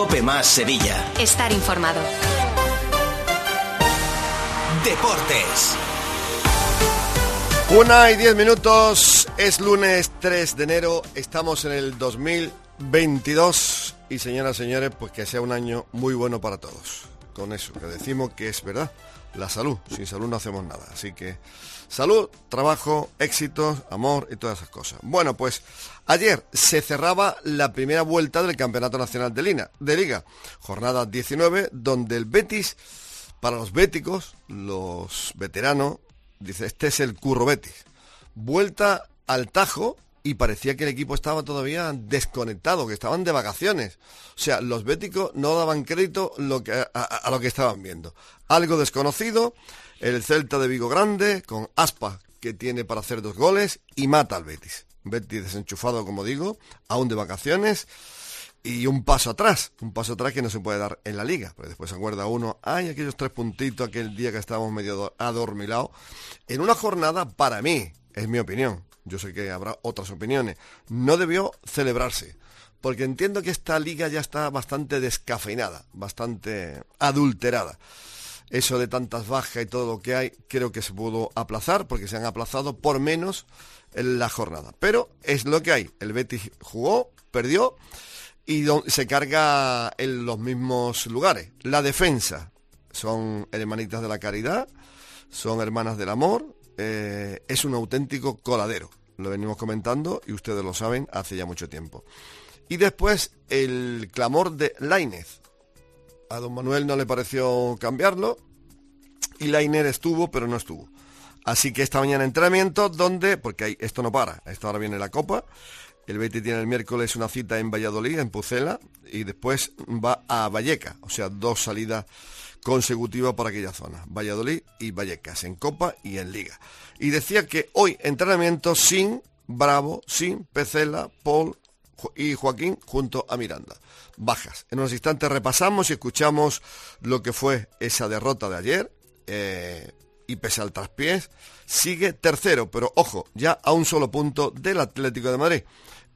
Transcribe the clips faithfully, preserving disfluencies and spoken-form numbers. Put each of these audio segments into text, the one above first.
COPE más Sevilla. Estar informado. Deportes. Una y diez minutos, es lunes tres de enero, estamos en el dos mil veintidós y señoras y señores, pues que sea un año muy bueno para todos. Con eso que decimos que es verdad, la salud, sin salud no hacemos nada, así que salud, trabajo, éxitos, amor y todas esas cosas. Bueno, pues ayer se cerraba la primera vuelta del Campeonato Nacional de Liga, de Liga, jornada diecinueve, donde el Betis, para los béticos, los veteranos, dice, este es el Curro Betis. Vuelta al Tajo y parecía que el equipo estaba todavía desconectado, que estaban de vacaciones. O sea, los béticos no daban crédito lo que, a, a, a lo que estaban viendo. Algo desconocido, el Celta de Vigo grande, con Aspa, que tiene para hacer dos goles, y mata al Betis. Betis desenchufado, como digo, aún de vacaciones, y un paso atrás, un paso atrás que no se puede dar en la Liga, porque después se acuerda uno, ay, aquellos tres puntitos, aquel día que estábamos medio adormilados, en una jornada, para mí, es mi opinión, yo sé que habrá otras opiniones, no debió celebrarse, porque entiendo que esta Liga ya está bastante descafeinada, bastante adulterada. Eso de tantas bajas y todo lo que hay, creo que se pudo aplazar, porque se han aplazado por menos en la jornada. Pero es lo que hay, el Betis jugó, perdió, y se carga en los mismos lugares. La defensa son hermanitas de la caridad, son hermanas del amor, eh, es un auténtico coladero, lo venimos comentando y ustedes lo saben hace ya mucho tiempo. Y después el clamor de Lainez. A don Manuel no le pareció cambiarlo y Lainez estuvo, pero no estuvo. Así que esta mañana entrenamiento donde, porque hay, esto no para, esto ahora viene la Copa. El Betis tiene el miércoles una cita en Valladolid, en Pucela, y después va a Vallecas, o sea, dos salidas consecutivas para aquella zona, Valladolid y Vallecas, en Copa y en Liga. Y decía que hoy entrenamiento sin Bravo, sin Pecela, Paul y Joaquín junto a Miranda. Bajas. En unos instantes repasamos y escuchamos lo que fue esa derrota de ayer, eh, y pese al traspiés, sigue tercero, pero ojo, ya a un solo punto del Atlético de Madrid.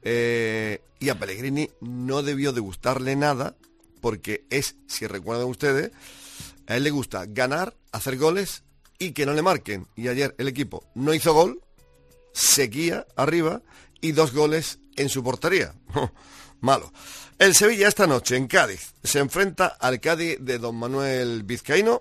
Eh, y a Pellegrini no debió de gustarle nada, porque es, si recuerdan ustedes, a él le gusta ganar, hacer goles y que no le marquen. Y ayer el equipo no hizo gol, seguía arriba y dos goles en su portería. Malo. El Sevilla esta noche en Cádiz se enfrenta al Cádiz de don Manuel Vizcaíno,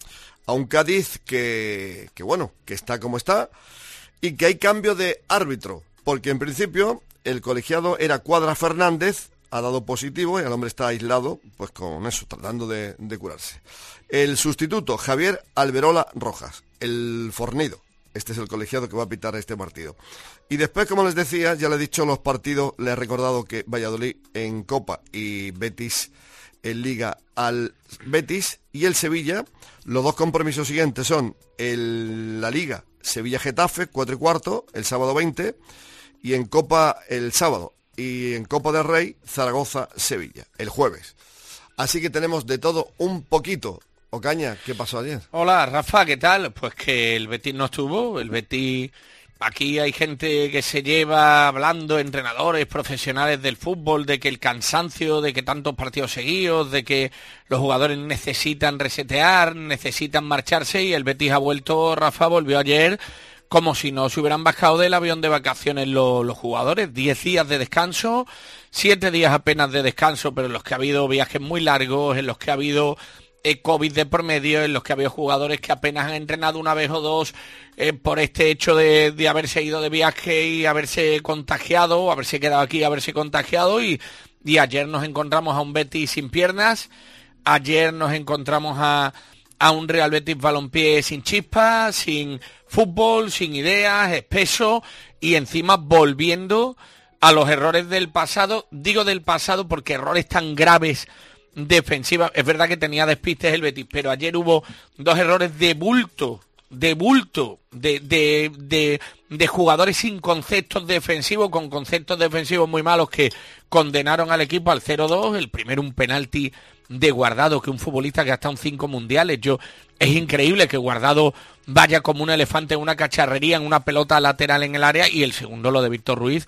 a un Cádiz que, que bueno, que está como está y que hay cambio de árbitro, porque en principio el colegiado era Cuadra Fernández, ha dado positivo y el hombre está aislado, pues con eso, tratando de, de curarse. El sustituto, Javier Alberola Rojas, el fornido. Este es el colegiado que va a pitar este partido. Y después, como les decía, ya le he dicho los partidos, le he recordado que Valladolid en Copa y Betis en Liga al Betis y el Sevilla. Los dos compromisos siguientes son el, la Liga Sevilla-Getafe, cuatro y cuarto, el sábado veinte, y en Copa el sábado, y en Copa del Rey, Zaragoza-Sevilla, el jueves. Así que tenemos de todo un poquito. Ocaña, ¿qué pasó ayer? Hola, Rafa, ¿qué tal? Pues que el Betis no estuvo, el Betis... Aquí hay gente que se lleva hablando, entrenadores, profesionales del fútbol, de que el cansancio, de que tantos partidos seguidos, de que los jugadores necesitan resetear, necesitan marcharse, y el Betis ha vuelto, Rafa, volvió ayer como si no se hubieran bajado del avión de vacaciones los, los jugadores. Diez días de descanso, siete días apenas de descanso, pero en los que ha habido viajes muy largos, en los que ha habido... COVID de por medio, en los que había jugadores que apenas han entrenado una vez o dos eh, por este hecho de, de haberse ido de viaje y haberse contagiado, haberse quedado aquí, haberse contagiado, y, y ayer nos encontramos a un Betis sin piernas, ayer nos encontramos a, a un Real Betis Balompié sin chispas, sin fútbol, sin ideas, espeso, y encima volviendo a los errores del pasado. Digo del pasado porque errores tan graves defensiva, es verdad que tenía despistes el Betis, pero ayer hubo dos errores de bulto, de bulto, de, de, de, de jugadores sin conceptos defensivos, con conceptos defensivos muy malos que condenaron al equipo al cero dos, el primero un penalti de Guardado, que un futbolista que ha estado en cinco mundiales, yo es increíble que Guardado vaya como un elefante en una cacharrería, en una pelota lateral en el área, y el segundo lo de Víctor Ruiz,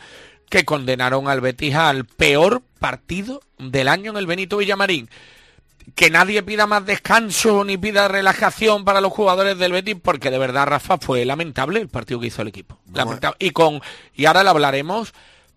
que condenaron al Betis al peor partido del año en el Benito Villamarín. Que nadie pida más descanso ni pida relajación para los jugadores del Betis, porque de verdad, Rafa, fue lamentable el partido que hizo el equipo. Lamentable. Y con y ahora lo hablaremos,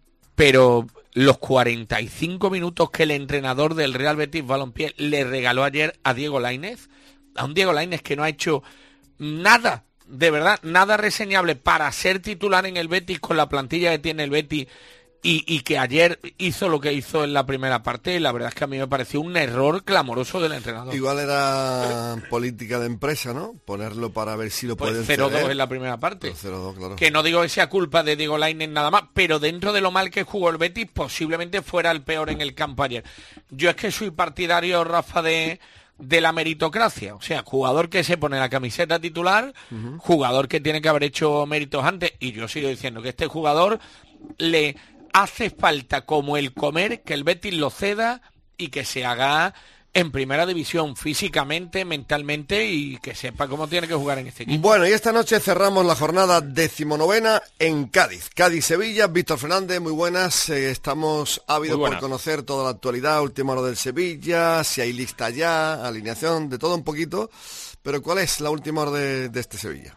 pero los cuarenta y cinco minutos que el entrenador del Real Betis Balompié le regaló ayer a Diego Lainez, a un Diego Lainez que no ha hecho nada, de verdad, nada reseñable para ser titular en el Betis con la plantilla que tiene el Betis, y, y que ayer hizo lo que hizo en la primera parte, y la verdad es que a mí me pareció un error clamoroso del entrenador. Igual era política de empresa, ¿no? Ponerlo para ver si lo pues pueden cero dos ceder. en la primera parte. cero dos, claro. Que no digo que sea culpa de Diego Lainez nada más, pero dentro de lo mal que jugó el Betis, posiblemente fuera el peor en el campo ayer. Yo es que soy partidario, Rafa, de... de la meritocracia, o sea, jugador que se pone la camiseta titular, uh-huh. jugador que tiene que haber hecho méritos antes, y yo sigo diciendo que este jugador le hace falta como el comer, que el Betis lo ceda y que se haga en primera división físicamente, mentalmente, y que sepa cómo tiene que jugar en este equipo. Bueno, y esta noche cerramos la jornada decimonovena en Cádiz. Cádiz-Sevilla, Víctor Fernández, muy buenas. Eh, estamos ávidos por conocer toda la actualidad, última hora del Sevilla, si hay lista ya, alineación, de todo un poquito. Pero ¿cuál es la última hora de, de este Sevilla?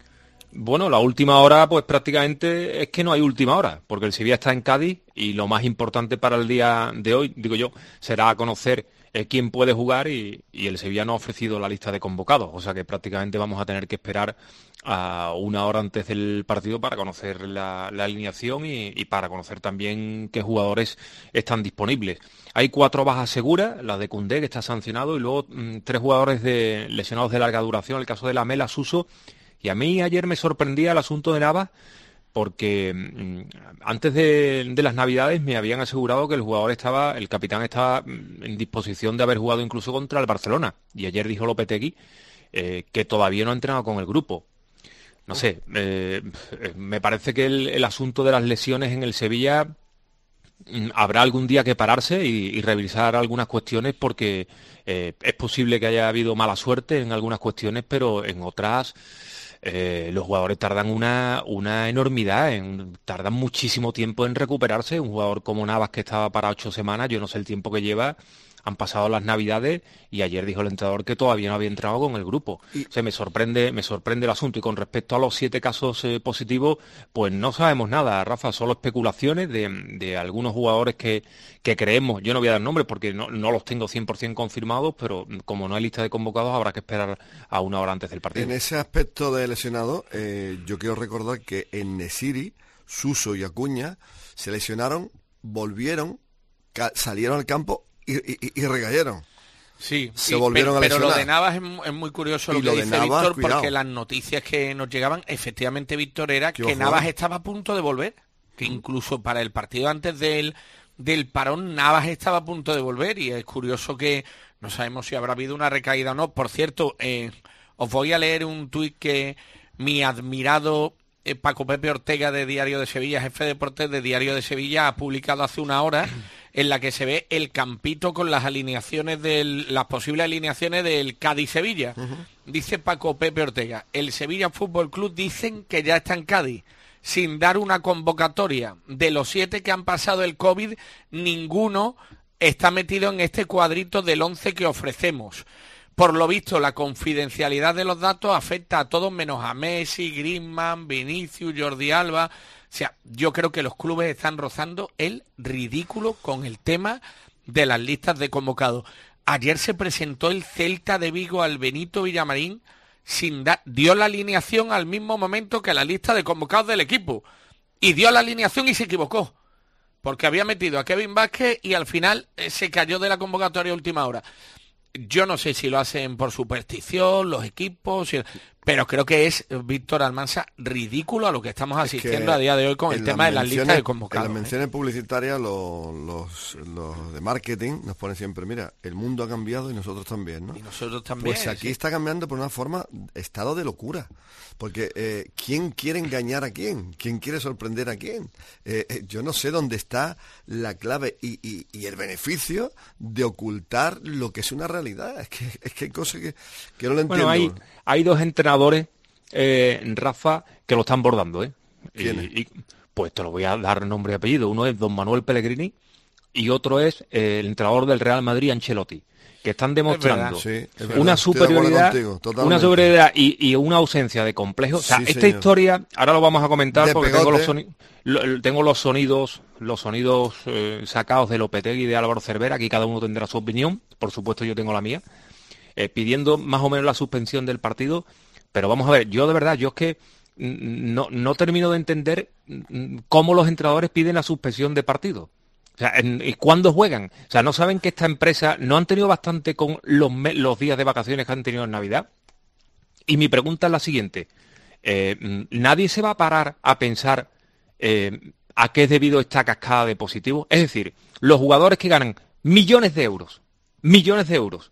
Bueno, la última hora, pues prácticamente es que no hay última hora, porque el Sevilla está en Cádiz y lo más importante para el día de hoy, digo yo, será conocer eh, quién puede jugar y, y el Sevilla no ha ofrecido la lista de convocados, o sea que prácticamente vamos a tener que esperar a una hora antes del partido para conocer la, la alineación y, y para conocer también qué jugadores están disponibles. Hay cuatro bajas seguras, la de Koundé, que está sancionado, y luego mmm, tres jugadores de, lesionados de larga duración, el caso de Lamela, Suso. Y a mí ayer me sorprendía el asunto de Navas porque mmm, antes de, de las Navidades me habían asegurado que el jugador estaba, el capitán estaba mmm, en disposición de haber jugado incluso contra el Barcelona. Y ayer dijo Lopetegui eh, que todavía no ha entrenado con el grupo. No sé, eh, me parece que el, el asunto de las lesiones en el Sevilla mmm, habrá algún día que pararse y, y revisar algunas cuestiones porque eh, es posible que haya habido mala suerte en algunas cuestiones, pero en otras... Eh, los jugadores tardan una, una enormidad, en, tardan muchísimo tiempo en recuperarse. Un jugador como Navas, que estaba para ocho semanas, yo no sé el tiempo que lleva, han pasado las Navidades y ayer dijo el entrenador que todavía no había entrado con el grupo. Y... O sea, me sorprende, me sorprende el asunto. Y con respecto a los siete casos eh, positivos, pues no sabemos nada, Rafa, solo especulaciones de, de algunos jugadores que, que creemos. Yo no voy a dar nombres porque no, no los tengo cien por ciento confirmados, pero como no hay lista de convocados habrá que esperar a una hora antes del partido. En ese aspecto de lesionado, eh, yo quiero recordar que en Nesiri, Suso y Acuña se lesionaron, volvieron, ca- salieron al campo y, y, y recayeron. Sí, se y, volvieron pero, a lesionar. Pero lo de Navas es, es muy curioso lo, lo que de dice Navas, Víctor, cuidado. porque las noticias que nos llegaban, efectivamente, Víctor, era Qué que ojo. Navas estaba a punto de volver, que incluso para el partido antes del, del parón, Navas estaba a punto de volver, y es curioso que no sabemos si habrá habido una recaída o no. Por cierto, eh, os voy a leer un tuit que mi admirado eh, Paco Pepe Ortega, de Diario de Sevilla, jefe de deportes de Diario de Sevilla, ha publicado hace una hora, en la que se ve el campito con las alineaciones del, las posibles alineaciones del Cádiz-Sevilla. Uh-huh. Dice Paco Pepe Ortega: el Sevilla Fútbol Club dicen que ya está en Cádiz, sin dar una convocatoria. De los siete que han pasado el COVID, ninguno está metido en este cuadrito del once que ofrecemos. Por lo visto, la confidencialidad de los datos afecta a todos menos a Messi, Griezmann, Vinicius, Jordi Alba. O sea, yo creo que los clubes están rozando el ridículo con el tema de las listas de convocados. Ayer se presentó el Celta de Vigo al Benito Villamarín, sin dar, dio la alineación al mismo momento que la lista de convocados del equipo. Y dio la alineación y se equivocó, porque había metido a Kevin Vázquez y al final eh, se cayó de la convocatoria a última hora. Yo no sé si lo hacen por superstición, los equipos, si... pero creo que es, Víctor Almansa, ridículo a lo que estamos asistiendo a día de hoy con el tema de las listas de convocados. En las menciones ¿eh? publicitarias, los, los, los de marketing nos ponen siempre, mira, el mundo ha cambiado y nosotros también, ¿no? Y nosotros también. Pues aquí sí. está cambiando por una forma, estado de locura. Porque eh, ¿quién quiere engañar a quién? ¿Quién quiere sorprender a quién? Eh, eh, yo no sé dónde está la clave y, y, y el beneficio de ocultar lo que es una realidad. Es que, es que hay cosas que, que no lo entiendo. Bueno, hay, hay dos entrenadores, eh, Rafa, que lo están bordando, ¿eh? ¿Quiénes? Y, y, Pues te lo voy a dar nombre y apellido. Uno es don Manuel Pellegrini y otro es eh, el entrenador del Real Madrid, Ancelotti, que están demostrando sí, una superioridad, una superioridad y, y una ausencia de complejo. O sea, sí, esta señor. historia, ahora lo vamos a comentar de porque tengo los, soni lo, tengo los sonidos, los sonidos eh, sacados de Lopetegui y de Álvaro Cervera. Aquí cada uno tendrá su opinión. Por supuesto, yo tengo la mía, eh, pidiendo más o menos la suspensión del partido. Pero vamos a ver, yo de verdad, yo es que no, no termino de entender cómo los entrenadores piden la suspensión de partido. O sea, ¿y cuándo juegan? O sea, ¿no saben que esta empresa no han tenido bastante con los, los días de vacaciones que han tenido en Navidad? Y mi pregunta es la siguiente. Eh, ¿Nadie se va a parar a pensar eh, a qué es debido esta cascada de positivos? Es decir, los jugadores que ganan millones de euros, millones de euros,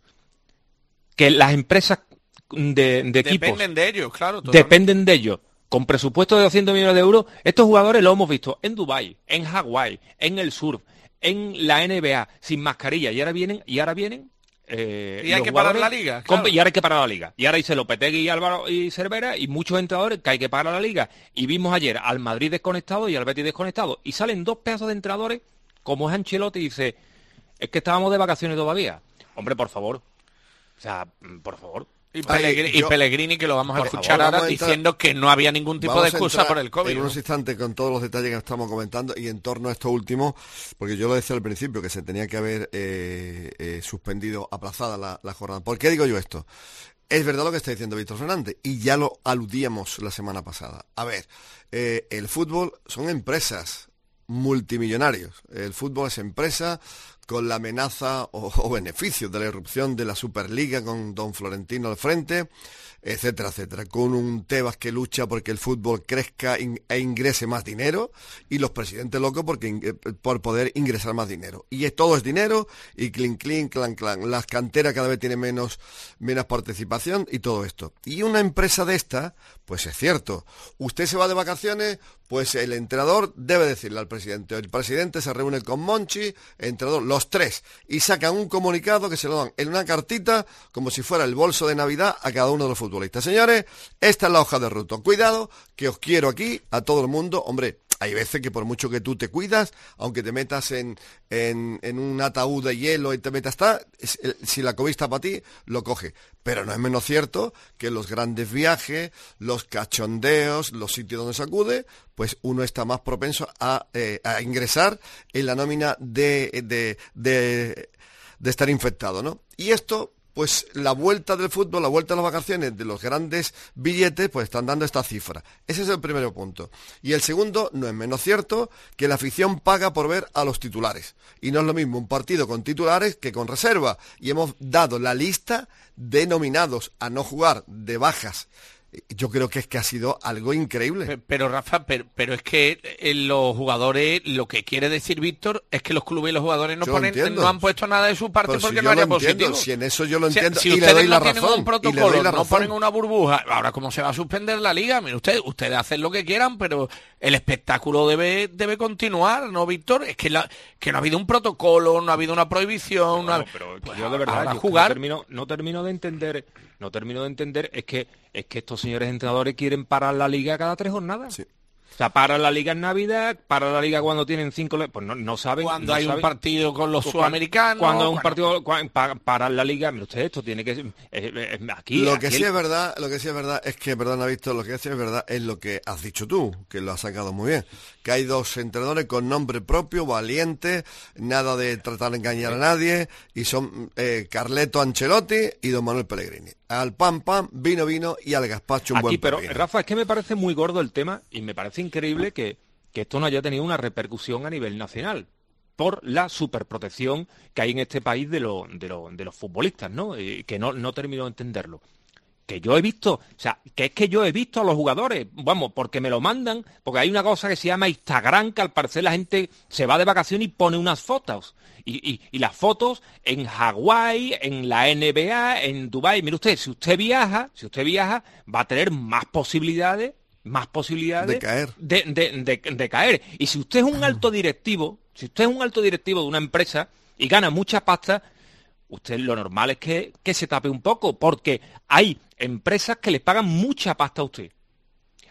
que las empresas de, de equipos... Dependen de ellos, claro. Totalmente. Dependen de ellos. Con presupuesto de doscientos millones de euros, estos jugadores los hemos visto en Dubái, en Hawái, en el surf, en la N B A, sin mascarilla, y ahora vienen, y ahora vienen. Eh, y hay que parar la liga. Claro. Y ahora hay que parar la liga. Y ahora dice Lopetegui y Álvaro y Cervera y muchos entrenadores que hay que parar la liga. Y vimos ayer al Madrid desconectado y al Betis desconectado. Y salen dos pedazos de entrenadores, como es Ancelotti, y dice, es que estábamos de vacaciones todavía. Hombre, por favor. O sea, por favor. Y Pellegrini, Ay, yo, y Pellegrini, que lo vamos a escuchar favor, ahora, diciendo que no había ningún tipo de excusa por el COVID. En unos instantes con todos los detalles que estamos comentando y en torno a esto último, porque yo lo decía al principio, que se tenía que haber eh, eh, suspendido, aplazada la, la jornada. ¿Por qué digo yo esto? Es verdad lo que está diciendo Víctor Fernández, y ya lo aludíamos la semana pasada. A ver, eh, el fútbol son empresas multimillonarios. El fútbol es empresa con la amenaza o, o beneficios de la irrupción de la Superliga con don Florentino al frente, etcétera, etcétera, con un Tebas que lucha porque el fútbol crezca in, e ingrese más dinero, y los presidentes locos porque in, por poder ingresar más dinero. Y es, todo es dinero, y clink, clink, clan, clan. Las canteras cada vez tienen menos, menos participación y todo esto. Y una empresa de esta, pues es cierto, usted se va de vacaciones, pues el entrenador debe decirle al presidente. El presidente se reúne con Monchi, entrenador, los tres, y sacan un comunicado que se lo dan en una cartita, como si fuera el bolso de Navidad, a cada uno de los futbolistas. Señores, esta es la hoja de ruta. Cuidado, que os quiero aquí, a todo el mundo. Hombre, hay veces que por mucho que tú te cuidas, aunque te metas en, en, en un ataúd de hielo y te metas, está, si la COVID está para ti, lo coge. Pero no es menos cierto que los grandes viajes, los cachondeos, los sitios donde se acude, pues uno está más propenso a, eh, a ingresar en la nómina de, de, de, de estar infectado, ¿no? Y esto... pues la vuelta del fútbol, la vuelta a las vacaciones de los grandes billetes, pues están dando esta cifra. Ese es el primer punto. Y el segundo, no es menos cierto, que la afición paga por ver a los titulares. Y no es lo mismo un partido con titulares que con reserva. Y hemos dado la lista de nominados a no jugar, de bajas. Yo creo que es que ha sido algo increíble. Pero, pero Rafa, pero, pero es que en los jugadores, lo que quiere decir Víctor, es que los clubes y los jugadores no, ponen, no han puesto nada de su parte pero porque si no haya positivo. Si en eso yo lo entiendo, si, si y le doy no la razón. Tienen un protocolo, no ponen una burbuja, ahora cómo se va a suspender la liga, mire usted, ustedes hacen lo que quieran, pero el espectáculo debe debe continuar, ¿no, Víctor? Es que la, que no ha habido un protocolo, no ha habido una prohibición, no, no, pero pues yo de verdad yo jugar. No termino, no termino de entender, no termino de entender es que es que estos señores entrenadores quieren parar la liga cada tres jornadas. Sí. O sea, paran la liga en Navidad, paran la liga cuando tienen cinco... Pues no, no saben... Cuando no hay saben, un partido con los sudamericanos... Cuando hay un partido... Para, parar la liga... Mire usted, esto tiene que... Eh, eh, aquí... Lo aquí que el... sí es verdad, lo que sí es verdad es que, perdona, Víctor, lo que sí es verdad es lo que has dicho tú, que lo has sacado muy bien. Que hay dos entrenadores con nombre propio, valientes, nada de tratar de engañar a nadie, y son eh, Carleto Ancelotti y don Manuel Pellegrini. Al pan, pan, vino, vino, y al gazpacho un aquí, buen pero, pepino. Rafa, es que me parece muy gordo el tema, y me parece increíble que, que esto no haya tenido una repercusión a nivel nacional, por la superprotección que hay en este país de, lo, de, lo, de los futbolistas, ¿no? Eh, que no, no termino de entenderlo. Que yo he visto, o sea, que es que yo he visto a los jugadores, vamos, porque me lo mandan, porque hay una cosa que se llama Instagram, que al parecer la gente se va de vacaciones y pone unas fotos. Y, y, y las fotos en Hawái, en la N B A, en Dubái. Mire usted, si usted viaja, si usted viaja, va a tener más posibilidades, más posibilidades de caer. De, de, de, de caer. Y si usted es un alto directivo, si usted es un alto directivo de una empresa y gana mucha pasta, usted lo normal es que, que se tape un poco, porque hay empresas que les pagan mucha pasta a usted.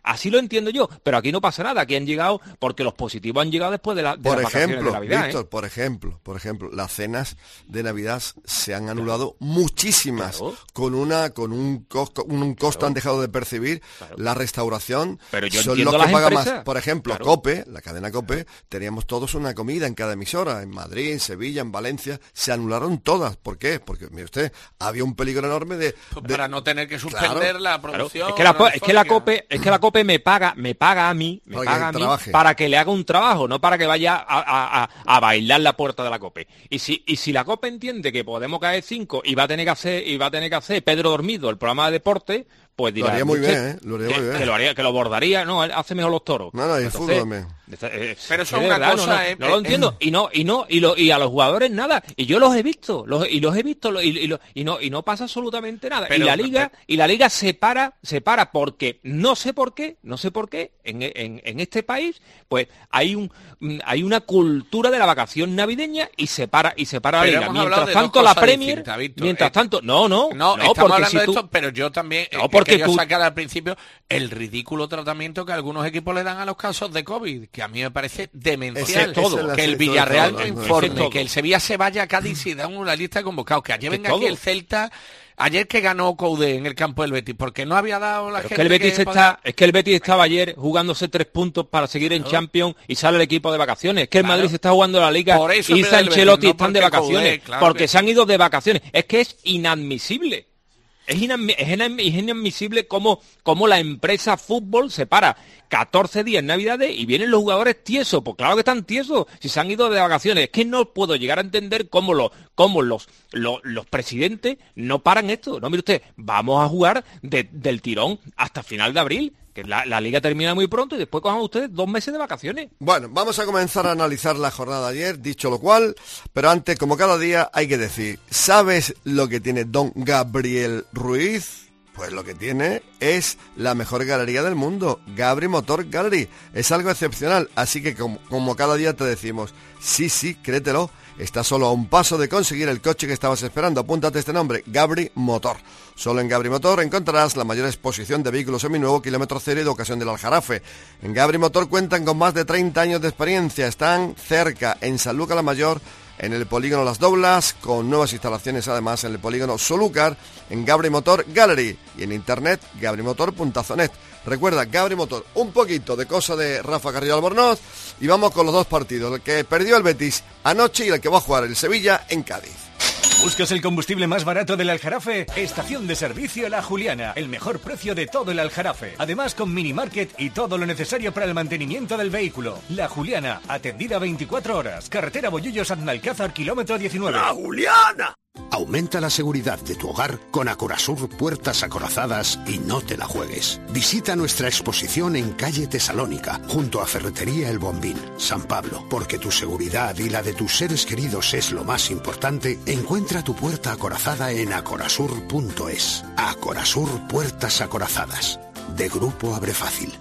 Así lo entiendo yo, pero aquí no pasa nada, aquí han llegado, porque los positivos han llegado después de, la, de por las ejemplo, vacaciones de Navidad. Víctor, ¿eh? por ejemplo, por ejemplo, las cenas de Navidad se han anulado muchísimas, Claro. con una, con un costo, un, un costo Claro. han dejado de percibir, Claro. la restauración, Pero yo son entiendo los que las pagan empresas. más. Por ejemplo, Claro. COPE, la cadena COPE, teníamos todos una comida en cada emisora, en Madrid, en Sevilla, en Valencia, se anularon todas. ¿Por qué? Porque, mire usted, había un peligro enorme de... Pues de- para no tener que suspender Claro. la Claro, producción. es que la, co- es que la radiofónica. COPE, es que la COPE me paga, me paga a mí, me Para que paga a mí trabaje. para que le haga un trabajo, no para que vaya a, a- a- a bailar la puerta de la COPE. Y si, y si la COPE entiende que podemos caer cinco y va a tener que hacer, y va a tener que hacer Pedro Dormido el programa de deporte, pues dirá, Lo haría muy usted, bien, ¿eh? Lo haría que, muy bien. que lo haría, que lo bordaría, no, él hace mejor los toros. No, no, y el fútbol también. eh, Pero eso de es una verdad, cosa, no, no, eh, no lo eh, entiendo. Y no, y no, y lo, y a los jugadores nada. Y yo los he visto, los, y los he visto, lo- y, y lo- y no, y no pasa absolutamente nada. Pero- y la liga, y la liga se para, se para porque no sé por qué, no sé por qué, en, en, en este país, pues hay un, mm, hay una cultura de la vacación navideña y se para, y se para la Pero liga. hemos hablado Mientras de dos tanto la cosas Premier, distintas, Víctor. mientras Eh, tanto, no, no, No, no, estamos porque hablando si de tú, esto, pero yo también No, eh, porque quería tú- sacar al principio el ridículo tratamiento que algunos equipos le dan a los casos de COVID, que a mí me parece demencial. Ese- ese todo. es la- Que el todo, Villarreal todo, no todo, informe, todo. que el Sevilla se vaya a Cádiz y dan una lista de convocados, que ayer Que venga aquí todo. el Celta, ayer que ganó Coudet en el campo del Betis, porque no había dado la Pero es gente que el Betis que está, es que el Betis estaba ayer jugándose tres puntos para seguir en Champions y sale el equipo de vacaciones. Es que el Claro. Madrid se está jugando la Liga Por eso y me da el Ancelotti Betis, no están de porque vacaciones Coudet, claro porque que se han ido de vacaciones. Es que es inadmisible. Es, inadmi- es inadmi- es inadmisible cómo, cómo la empresa fútbol se para catorce días en Navidades y vienen los jugadores tiesos. Pues claro que están tiesos si se han ido de vacaciones. Es que no puedo llegar a entender cómo, los cómo los, los, los presidentes no paran esto. No, mire usted, vamos a jugar de- del tirón hasta final de abril, que la, la liga termina muy pronto y después cojan ustedes dos meses de vacaciones. Bueno, vamos a comenzar a analizar la jornada de ayer, dicho lo cual, pero antes, como cada día, hay que decir, ¿sabes lo que tiene don Gabriel Ruiz? Pues lo que tiene es la mejor galería del mundo, Gabri Motor Gallery. Es algo excepcional, así que como, como cada día te decimos, sí, sí, créetelo, estás solo a un paso de conseguir el coche que estabas esperando. Apúntate este nombre, Gabri Motor. Solo en Gabri Motor encontrarás la mayor exposición de vehículos seminuevo, kilómetro cero y de ocasión del Aljarafe. En Gabri Motor cuentan con más de treinta años de experiencia. Están cerca, en Sanlúcar la Mayor, en el polígono Las Doblas, con nuevas instalaciones además en el polígono Solúcar, en Gabri Motor Gallery y en internet gabrimotor punto net. Recuerda, Gabri Motor, un poquito de cosa de Rafa Carrillo Albornoz y vamos con los dos partidos, el que perdió el Betis anoche y el que va a jugar el Sevilla en Cádiz. ¿Buscas el combustible más barato del Aljarafe? Estación de servicio La Juliana, el mejor precio de todo el Aljarafe. Además con mini market y todo lo necesario para el mantenimiento del vehículo. La Juliana, atendida veinticuatro horas. Carretera Bollullos Aznalcázar, kilómetro diecinueve. ¡La Juliana! Aumenta la seguridad de tu hogar con Acorazur Puertas Acorazadas y no te la juegues. Visita nuestra exposición en calle Tesalónica, junto a Ferretería El Bombín, San Pablo. Porque tu seguridad y la de tus seres queridos es lo más importante, encuentra tu puerta acorazada en acorazur punto es. Acorazur Puertas Acorazadas, de Grupo Abre Fácil.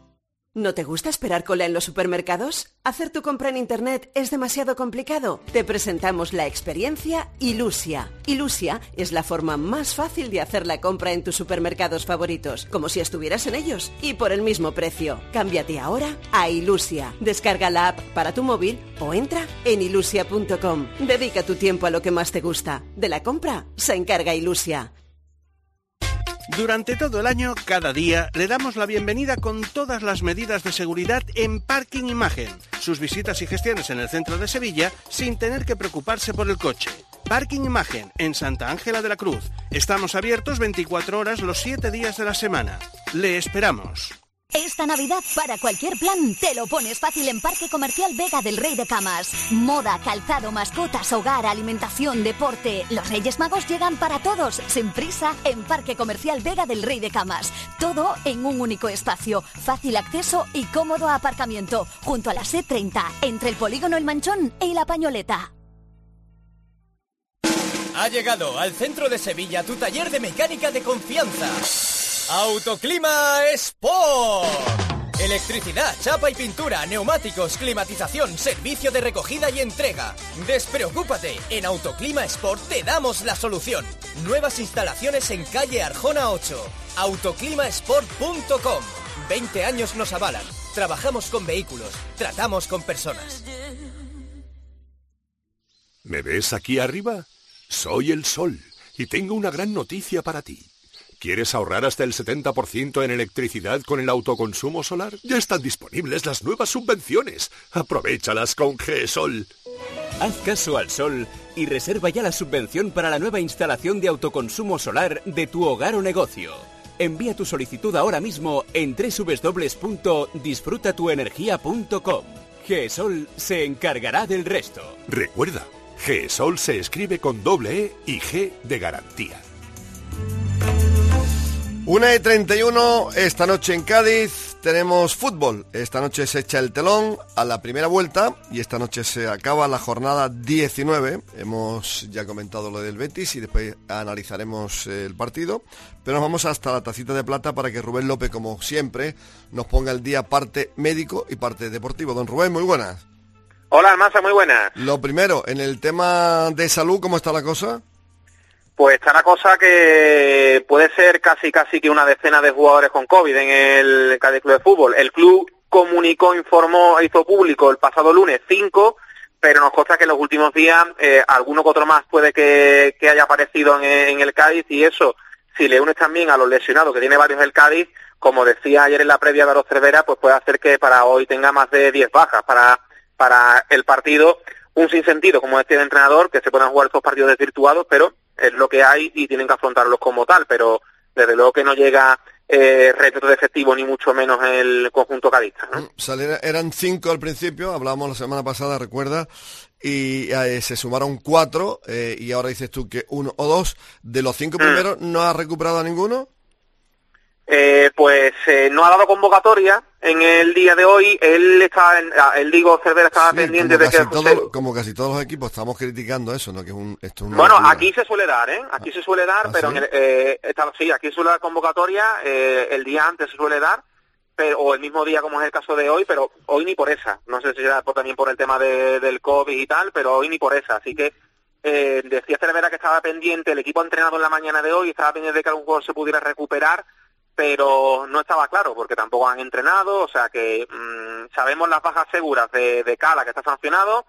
¿No te gusta esperar cola en los supermercados? ¿Hacer tu compra en Internet es demasiado complicado? Te presentamos la experiencia Ilusia. Ilusia es la forma más fácil de hacer la compra en tus supermercados favoritos, como si estuvieras en ellos, y por el mismo precio. Cámbiate ahora a Ilusia. Descarga la app para tu móvil o entra en ilusia punto com. Dedica tu tiempo a lo que más te gusta. De la compra se encarga Ilusia. Durante todo el año, cada día, le damos la bienvenida con todas las medidas de seguridad en Parking Imagen. Sus visitas y gestiones en el centro de Sevilla sin tener que preocuparse por el coche. Parking Imagen, en Santa Ángela de la Cruz. Estamos abiertos veinticuatro horas los siete días de la semana. Le esperamos. Esta Navidad, para cualquier plan, te lo pones fácil en Parque Comercial Vega del Rey de Camas. Moda, calzado, mascotas, hogar, alimentación, deporte. Los Reyes Magos llegan para todos, sin prisa, en Parque Comercial Vega del Rey de Camas. Todo en un único espacio, fácil acceso y cómodo aparcamiento, junto a la C treinta, entre el polígono El Manchón y La Pañoleta. Ha llegado al centro de Sevilla tu taller de mecánica de confianza. Autoclima Sport. Electricidad, chapa y pintura, neumáticos, climatización, servicio de recogida y entrega. Despreocúpate, en Autoclima Sport te damos la solución. Nuevas instalaciones en calle Arjona ocho. autoclimasport punto com. veinte años nos avalan. Trabajamos con vehículos, tratamos con personas. ¿Me ves aquí arriba? Soy el sol y tengo una gran noticia para ti. ¿Quieres ahorrar hasta el setenta por ciento en electricidad con el autoconsumo solar? Ya están disponibles las nuevas subvenciones. Aprovéchalas con GESOL. Haz caso al sol y reserva ya la subvención para la nueva instalación de autoconsumo solar de tu hogar o negocio. Envía tu solicitud ahora mismo en doble u doble u doble u punto disfruta tu energía punto com. GESOL se encargará del resto. Recuerda, GESOL se escribe con doble E y G de garantía. una y treinta y uno, esta noche en Cádiz tenemos fútbol. Esta noche se echa el telón a la primera vuelta y esta noche se acaba la jornada diecinueve. Hemos ya comentado lo del Betis y después analizaremos el partido. Pero nos vamos hasta la tacita de plata para que Rubén López, como siempre, nos ponga el día parte médico y parte deportivo. Don Rubén, muy buenas. Hola, Almanza, muy buenas. Lo primero, en el tema de salud, ¿cómo está la cosa? Pues está la cosa que puede ser casi casi que una decena de jugadores con COVID en el Cádiz Club de Fútbol. El club comunicó, informó, hizo público el pasado lunes cinco, pero nos consta que en los últimos días eh, alguno que otro más puede que, que haya aparecido en, en el Cádiz, y eso, si le unes también a los lesionados, que tiene varios el Cádiz, como decía ayer en la previa de Aro Cervera, pues puede hacer que para hoy tenga más de diez bajas para, para el partido. Un sinsentido, como decía el entrenador, que se puedan jugar estos partidos desvirtuados, pero es lo que hay y tienen que afrontarlos como tal, pero desde luego que no llega eh, reto de efectivo ni mucho menos el conjunto cadista, ¿no? Salieron, eran cinco al principio, hablábamos la semana pasada, recuerda, y eh, se sumaron cuatro, eh, y ahora dices tú que uno o dos. De los cinco primeros, ¿no has recuperado a ninguno? Eh, pues eh, no ha dado convocatoria en el día de hoy. Él estaba, en, él digo, Cervera estaba sí, pendiente de que José... todo, como casi todos los equipos estamos criticando eso, ¿no? Que es un, esto es una bueno, locura. Aquí se suele dar, ¿eh? Aquí se suele dar, ¿Ah, pero sí? En el, eh, está, sí, aquí suele dar convocatoria, eh, el día antes se suele dar, pero o el mismo día como es el caso de hoy, pero hoy ni por esa. No sé si será por, también por el tema de, del COVID y tal, pero hoy ni por esa. Así que eh, decía Cervera que estaba pendiente, el equipo ha entrenado en la mañana de hoy, estaba pendiente de que algún jugador se pudiera recuperar, pero no estaba claro porque tampoco han entrenado, o sea que mmm, sabemos las bajas seguras de, de Cala, que está sancionado,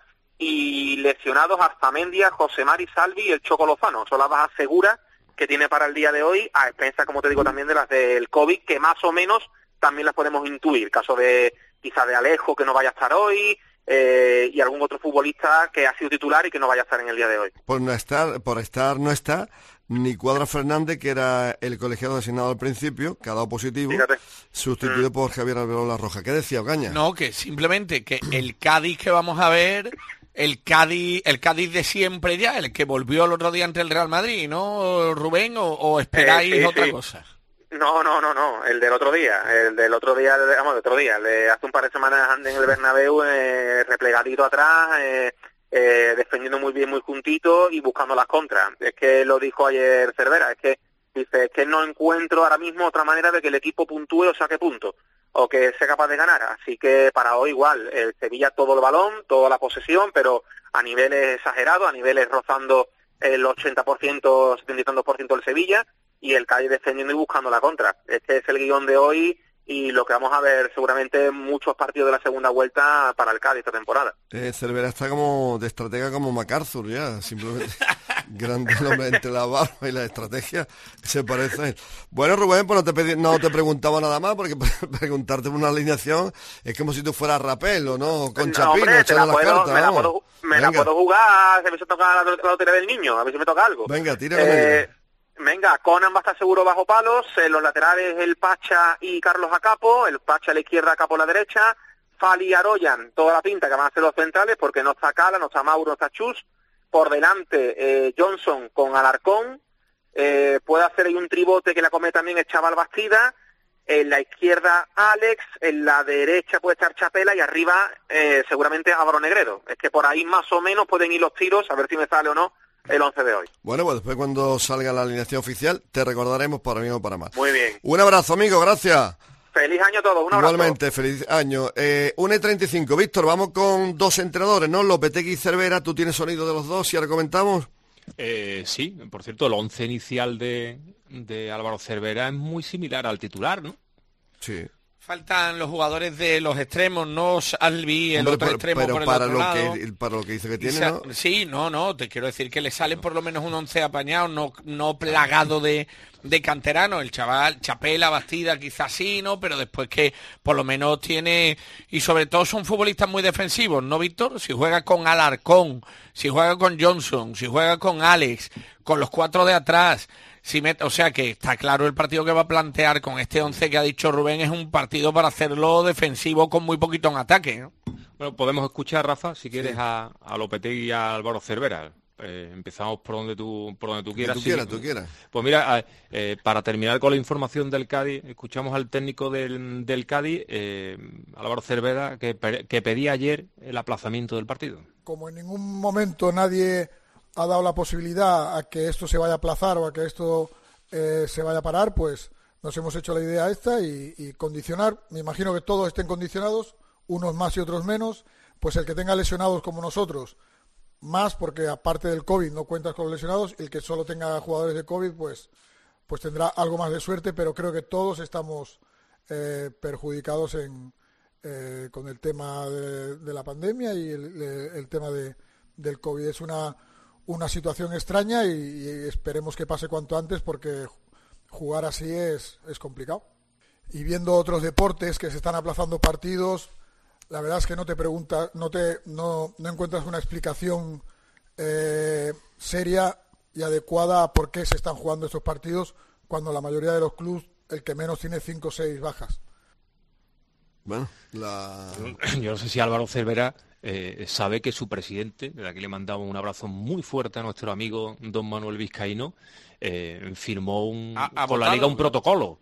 y lesionados Arzamendia, José Mari Salvi y el Choco Lozano. Son las bajas seguras que tiene para el día de hoy, a expensas, como te digo, también de las del COVID, que más o menos también las podemos intuir, caso de quizás de Alejo, que no vaya a estar hoy, eh, y algún otro futbolista que ha sido titular y que no vaya a estar en el día de hoy. Por no estar, por estar no está ni Cuadra Fernández, que era el colegiado designado al principio, que ha dado positivo, Fíjate. sustituido mm. por Javier Alberón La Roja. ¿Qué decía Ocaña? No, que simplemente que el Cádiz que vamos a ver, el Cádiz, el Cádiz de siempre ya, el que volvió el otro día ante el Real Madrid, ¿no, Rubén? ¿O, o esperáis eh, sí, otra sí. cosa? No, no, no, no, el del otro día, el del otro día, vamos, del otro día, el de hace un par de semanas en el Bernabéu, eh, replegadito atrás, eh, eh, defendiendo muy bien, muy juntito y buscando las contras. Es que lo dijo ayer Cervera, es que dice, es que no encuentro ahora mismo otra manera de que el equipo puntúe o saque puntos, o que sea capaz de ganar. Así que para hoy igual, el Sevilla todo el balón, toda la posesión, pero a niveles exagerados, a niveles rozando el ochenta por ciento, setenta y tantos por ciento del Sevilla, y el Cádiz defendiendo y buscando la contra. Este es el guión de hoy y lo que vamos a ver seguramente muchos partidos de la segunda vuelta para el Cádiz esta temporada. Eh, Cervera está como de estratega como MacArthur ya, simplemente grande el hombre entre la barba y la estrategia se parece a él. Bueno, Rubén, pues no te, pedí, no te preguntaba nada más, porque preguntarte por una alineación es como si tú fueras Rapel o no, con no, Chapino, hombre, echando las puedo, cartas. Me la puedo, me la puedo jugar, se me se toca la, la lotería del niño, a ver si me toca algo. Venga, tira eh, Venga, Conan va a estar seguro bajo palos, en los laterales el Pacha y Carlos Acapo, el Pacha a la izquierda, Acapo a la derecha, Fali y Aroyan, toda la pinta que van a ser los centrales, porque no está Cala, no está Mauro, no está Chus, por delante eh, Johnson con Alarcón, eh, puede hacer ahí un tribote que la come también el Chaval Bastida, en la izquierda Alex, en la derecha puede estar Chapela y arriba eh, seguramente Álvaro Negredo. Es que por ahí más o menos pueden ir los tiros, a ver si me sale o no el once de hoy. Bueno, pues después cuando salga la alineación oficial te recordaremos para mí o para más. Muy bien. Un abrazo, amigo, gracias. Feliz año a todos, un abrazo. Igualmente, feliz año. Eh, una y treinta y cinco. Víctor, vamos con dos entrenadores, ¿no? Lopetegui y Cervera, ¿tú tienes sonido de los dos? ¿Y ahora comentamos? Eh, sí, por cierto, el once inicial de, de Álvaro Cervera es muy similar al titular, ¿no? Sí. Faltan los jugadores de los extremos, no Salvi, el Hombre, otro pero, extremo pero por el para otro lo lado. que para lo que dice que tiene, Sa- ¿no? Sí, no, no, te quiero decir que le sale por lo menos un once apañado, no, no plagado de, de canterano. El chaval, Chapela, Bastida, quizás sí, ¿no? Pero después que por lo menos tiene... Y sobre todo son futbolistas muy defensivos, ¿no, Víctor? Si juega con Alarcón, si juega con Johnson, si juega con Alex, con los cuatro de atrás... Si met- o sea que está claro el partido que va a plantear con este once que ha dicho Rubén, es un partido para hacerlo defensivo con muy poquito en ataque, ¿no? Bueno, podemos escuchar, Rafa, si quieres, sí. a, a Lopetegui y a Álvaro Cervera. Eh, empezamos por donde tú por donde tú quieras. Tú sí. quieras, tú quieras. Pues mira, eh, para terminar con la información del Cádiz, escuchamos al técnico del, del Cádiz, eh, Álvaro Cervera, que, que pedía ayer el aplazamiento del partido. Como en ningún momento nadie ha dado la posibilidad a que esto se vaya a aplazar o a que esto eh, se vaya a parar, pues nos hemos hecho la idea esta y, y condicionar, me imagino que todos estén condicionados, unos más y otros menos, pues el que tenga lesionados como nosotros, más porque aparte del COVID no cuentas con los lesionados, el que solo tenga jugadores de COVID, pues, pues tendrá algo más de suerte, pero creo que todos estamos eh, perjudicados en, eh, con el tema de, de la pandemia y el, el tema de, del COVID. Es una una situación extraña y, y esperemos que pase cuanto antes porque jugar así es, es complicado. Y viendo otros deportes que se están aplazando partidos, la verdad es que no te preguntas, no te no, no encuentras una explicación eh, seria y adecuada a por qué se están jugando estos partidos cuando la mayoría de los clubes, el que menos tiene cinco o seis bajas. Bueno, la... Yo no sé si Álvaro Cervera eh, sabe que su presidente, de aquí le mandamos un abrazo muy fuerte a nuestro amigo don Manuel Vizcaíno, eh, firmó un, ¿Ha, ha con la votado? Liga un protocolo.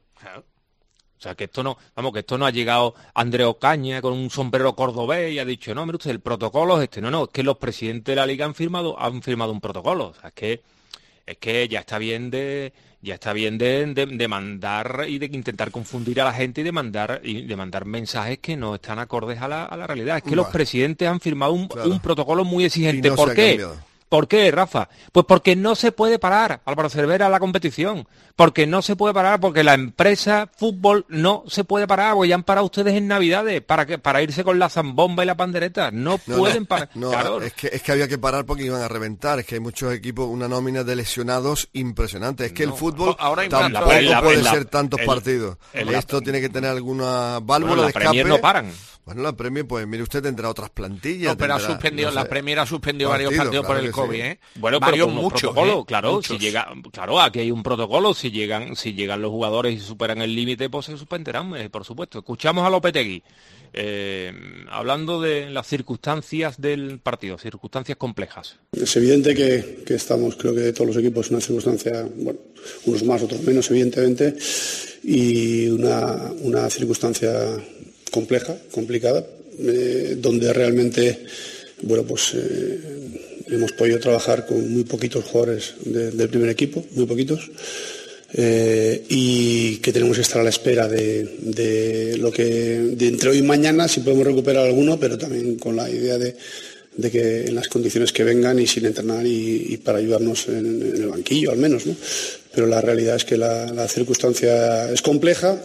O sea, que esto no, vamos, que esto no ha llegado Andrés Ocaña con un sombrero cordobés y ha dicho, no, mire usted, el protocolo es este. No, no, es que los presidentes de la Liga han firmado, han firmado un protocolo. O sea, es que, es que ya está bien de... Ya está bien de, de, de mandar y de intentar confundir a la gente y de mandar y de mandar mensajes que no están acordes a la, a la realidad. Es que vale. Los presidentes han firmado un, claro. un protocolo muy exigente. No ¿Por qué? Cambiado. ¿Por qué, Rafa? Pues porque no se puede parar, Álvaro Cervera, la competición. Porque no se puede parar, porque la empresa fútbol no se puede parar, porque ya han parado ustedes en Navidades para que para irse con la zambomba y la pandereta. No, no pueden no, parar. No, claro. es que es que había que parar porque iban a reventar. Es que hay muchos equipos, una nómina de lesionados impresionante. Es que no, el fútbol ahora tampoco la, la, puede la, ser tantos el, partidos. El, el, Esto tiene que tener alguna válvula bueno, de escape. Premier no paran. Bueno, la Premier, pues mire usted, tendrá otras plantillas. No, pero tendrá, ha suspendido, no sé, la Premier ha suspendido partido, varios partidos claro por el COVID, sí. ¿eh? Bueno, varios pero muchos, protocolo, ¿eh? claro, muchos. si llega, claro, aquí hay un protocolo, si llegan, si llegan los jugadores y superan el límite, pues se suspenderán, eh, por supuesto. Escuchamos a Lopetegui, eh, hablando de las circunstancias del partido, circunstancias complejas. Es evidente que, que estamos, creo que de todos los equipos, en una circunstancia, bueno, unos más, otros menos, evidentemente, y una, una circunstancia compleja, complicada, eh, donde realmente, bueno, pues eh, hemos podido trabajar con muy poquitos jugadores de, del primer equipo, muy poquitos, eh, y que tenemos que estar a la espera de, de lo que, de entre hoy y mañana, si podemos recuperar alguno, pero también con la idea de, de que en las condiciones que vengan y sin entrenar y, y para ayudarnos en, en el banquillo al menos, ¿no? Pero la realidad es que la, la circunstancia es compleja,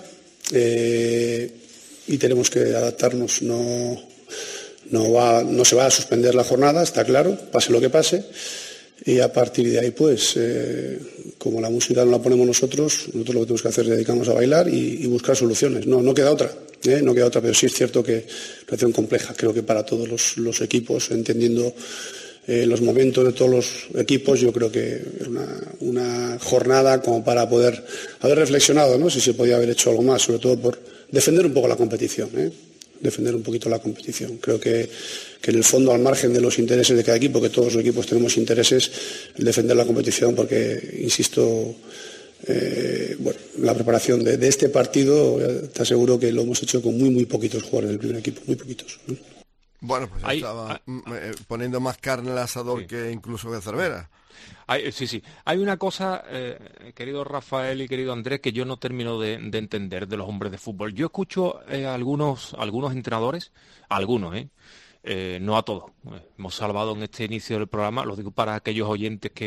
eh, y tenemos que adaptarnos. No, no, va, no se va a suspender la jornada, está claro, pase lo que pase, y a partir de ahí, pues, eh, como la música no la ponemos nosotros, nosotros lo que tenemos que hacer es dedicarnos a bailar y, y buscar soluciones. No, no queda otra, ¿eh? no queda otra, pero sí es cierto que es una situación compleja, creo que para todos los, los equipos, entendiendo eh, los momentos de todos los equipos, yo creo que es una, una jornada como para poder haber reflexionado, ¿no? Si se podía haber hecho algo más, sobre todo por defender un poco la competición, ¿eh? defender un poquito la competición. Creo que, que en el fondo, al margen de los intereses de cada equipo, que todos los equipos tenemos intereses, el defender la competición, porque, insisto, eh, bueno, la preparación de, de este partido, te aseguro que lo hemos hecho con muy, muy poquitos jugadores del primer equipo, muy poquitos. ¿eh? Bueno, pues Hay, estaba ah, eh, poniendo más carne al asador sí. que incluso de Cervera. Hay, sí, sí. Hay una cosa, eh, querido Rafael y querido Andrés, que yo no termino de, de entender de los hombres de fútbol. Yo escucho eh, a algunos, algunos entrenadores, a algunos, ¿eh? Eh, no a todos. Eh, hemos salvado en este inicio del programa, lo digo para aquellos oyentes que,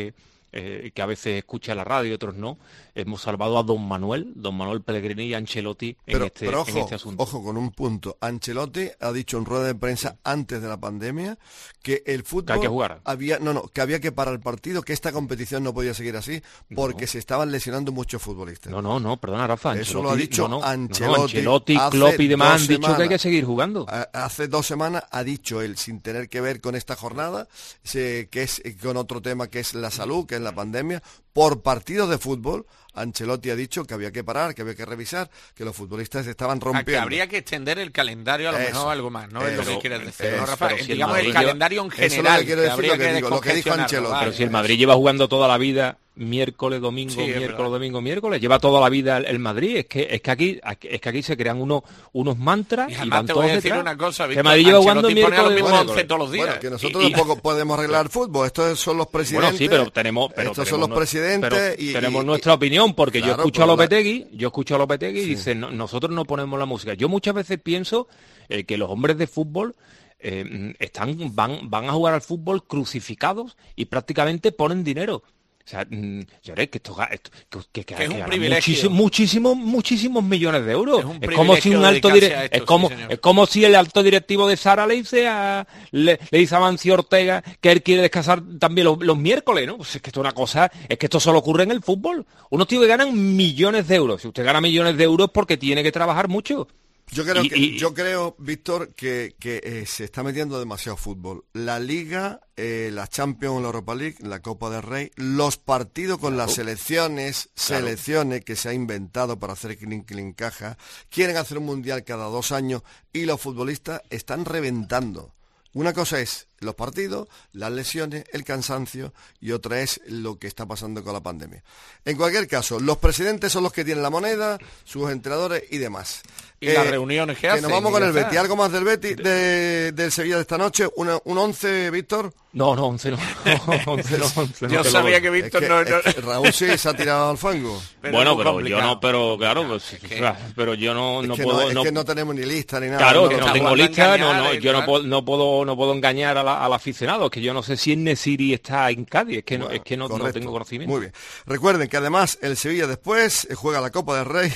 eh, que a veces escucha la radio y otros no, hemos salvado a don Manuel, don Manuel Pellegrini y Ancelotti en, pero, este, pero ojo, en este asunto. Ojo con un punto. Ancelotti ha dicho en rueda de prensa antes de la pandemia que el fútbol que hay que jugar. había, no, no, que había que parar el partido, que esta competición no podía seguir así porque no. se estaban lesionando muchos futbolistas. No, no, no, perdona, Rafa. Eso lo ha dicho no, no, Ancelotti. No, Ancelotti, Klopp y demás han dicho que hay que seguir jugando. Hace dos semanas ha dicho él, sin tener que ver con esta jornada, que es con otro tema que es la salud, que es la pandemia, por partidos de fútbol, Ancelotti ha dicho que había que parar, que había que revisar, que los futbolistas estaban rompiendo. A que habría que extender el calendario a lo eso, mejor algo más, ¿no? Eso, es lo que quieres decir, eso, ¿no, Rafa? si Digamos el, el calendario en general. Eso es lo que quiero decir, habría lo que, que, digo, lo que dijo Ancelotti. Pero si el Madrid lleva jugando toda la vida miércoles, domingo, sí, miércoles, domingo, miércoles, lleva toda la vida el, el Madrid, es que es que aquí es que aquí se crean unos unos mantras y, y van te todos voy a decir detrás. Una cosa, Víctor, que Madrid lleva jugando miércoles, bueno, once todos los días. Bueno, que nosotros y, y, tampoco podemos arreglar el fútbol, estos son los presidentes. Bueno, sí, pero tenemos pero estos tenemos son los no, presidentes pero y tenemos y, nuestra opinión porque claro, yo escucho pues a Lopetegui, yo escucho a Lopetegui y sí. dice, no, nosotros no ponemos la música. Yo muchas veces pienso eh, que los hombres de fútbol eh, están van van a jugar al fútbol crucificados y prácticamente ponen dinero. O sea, yo creo que esto, esto que, que, que, que es un que privilegio. Muchísimos, muchísimos, muchísimos millones de euros. Es, es como si un alto dire- esto, es como sí, es como si el alto directivo de Sara le dice a le, le dice a Mancio Ortega que él quiere descansar también los, los miércoles, ¿no? Pues es que esto es una cosa, es que esto solo ocurre en el fútbol. Unos tíos que ganan millones de euros. Si usted gana millones de euros es porque tiene que trabajar mucho. Yo creo, y, que, y, yo creo, Víctor, que, que eh, se está metiendo demasiado fútbol. La Liga, eh, la Champions, la Europa League, la Copa del Rey, los partidos con claro. las selecciones, claro. selecciones que se ha inventado para hacer clink, clink, caja, quieren hacer un mundial cada dos años y los futbolistas están reventando. Una cosa es los partidos, las lesiones, el cansancio y otra es lo que está pasando con la pandemia. En cualquier caso, los presidentes son los que tienen la moneda, sus entrenadores y demás. Y eh, las reuniones que, que hacen. Nos vamos con el Betis. ¿Algo más del Betis, de, del Sevilla de esta noche? ¿Una, ¿Un once, Víctor? No, no, once no. once no, once yo no, sabía que Víctor es que, no, no... Es que Raúl sí se ha tirado al fango. Pero bueno, pero complicado. yo no, pero claro, pues, es que, pero yo no, no es que puedo... No, es no, que no tenemos ni lista ni nada. Claro, no, que no, no tengo lista, no, no, yo claro. no puedo, no puedo, no puedo engañar a la, al aficionado, que yo no sé si Nesiri está en Cádiz, es que no, bueno, es que no, no tengo conocimiento. Muy bien. Recuerden que además el Sevilla después juega la Copa del Rey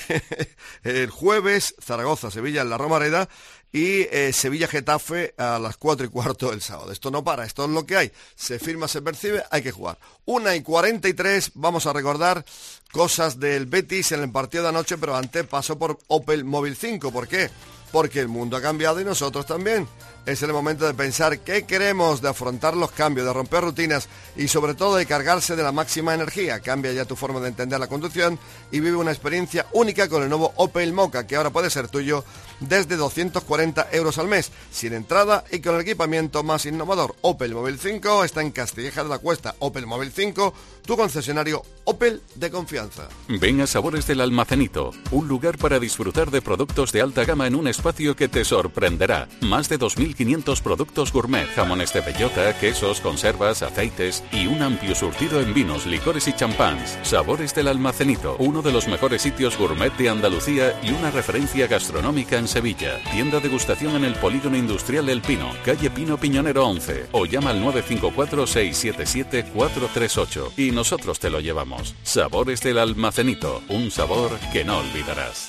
el jueves, Zaragoza, Sevilla en la Romareda y eh, Sevilla-Getafe a las cuatro y cuarto el sábado. Esto no para, esto es lo que hay. Se firma, se percibe, hay que jugar. Una y cuarenta y tres, vamos a recordar cosas del Betis en el partido de anoche, pero antes pasó por Opel Móvil cinco. ¿Por qué? Porque el mundo ha cambiado y nosotros también. Es el momento de pensar qué queremos, de afrontar los cambios, de romper rutinas y sobre todo de cargarse de la máxima energía. Cambia ya tu forma de entender la conducción y vive una experiencia única con el nuevo Opel Mokka, que ahora puede ser tuyo desde doscientos cuarenta euros al mes, sin entrada y con el equipamiento más innovador. Opel Móvil cinco está en Castilleja de la Cuesta. Opel Móvil cinco, tu concesionario Opel de confianza. Ven a Sabores del Almacenito, un lugar para disfrutar de productos de alta gama en un espacio que te sorprenderá. Más de dos mil quinientos productos gourmet, jamones de bellota, quesos, conservas, aceites y un amplio surtido en vinos, licores y champáns. Sabores del Almacenito, uno de los mejores sitios gourmet de Andalucía y una referencia gastronómica en Sevilla. Tienda degustación en el Polígono Industrial El Pino, calle Pino Piñonero once, o llama al nueve cinco cuatro, seis siete siete, cuatro tres ocho y nosotros te lo llevamos. Sabores del Almacenito, un sabor que no olvidarás.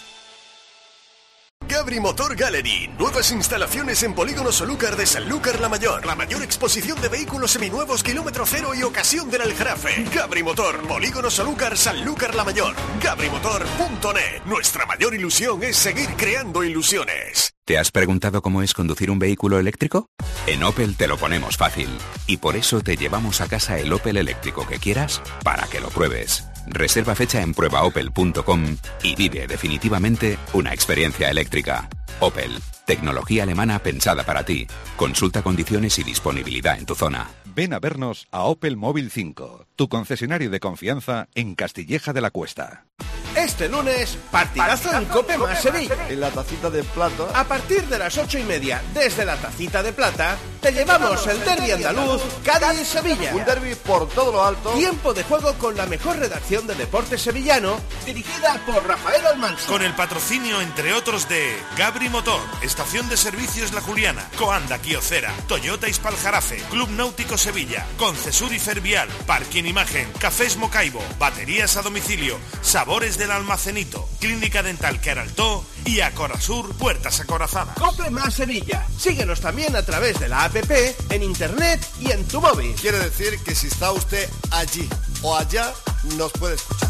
Gabri Motor Gallery, nuevas instalaciones en Polígono Solúcar de Sanlúcar la Mayor. La mayor exposición de vehículos seminuevos, kilómetro cero y ocasión del Aljarafe. Gabri Motor, Polígono Solúcar, Sanlúcar la Mayor. Gabri Motor punto net. Nuestra mayor ilusión es seguir creando ilusiones. ¿Te has preguntado cómo es conducir un vehículo eléctrico? En Opel te lo ponemos fácil. Y por eso te llevamos a casa el Opel eléctrico que quieras para que lo pruebes. Reserva fecha en prueba opel punto com y vive definitivamente una experiencia eléctrica. Opel, tecnología alemana pensada para ti. Consulta condiciones y disponibilidad en tu zona. Ven a vernos a Opel Móvil cinco, tu concesionario de confianza en Castilleja de la Cuesta. Este lunes, partidazo en Cope más Sevilla. En la tacita de plata. A partir de las ocho y media, desde la tacita de plata, te llevamos el derbi andaluz Cádiz-Sevilla. Un derbi por todo lo alto. Tiempo de juego con la mejor redacción de deporte sevillano, dirigida por Rafael Almansa. Con el patrocinio, entre otros, de Gabri Motor, Estación de Servicios La Juliana, Coanda Quiocera, Toyota Ispaljarafe, Club Náutico Sevilla, Concesur y Fervial, Parking Imagen, Cafés Mocaibo, Baterías a domicilio, Sabores del Almacenito, Clínica Dental Queraltó y Acorasur Puertas Acorazadas. Cope más Sevilla. Síguenos también a través de la app, en internet y en tu móvil. Quiere decir que si está usted allí o allá, nos puede escuchar.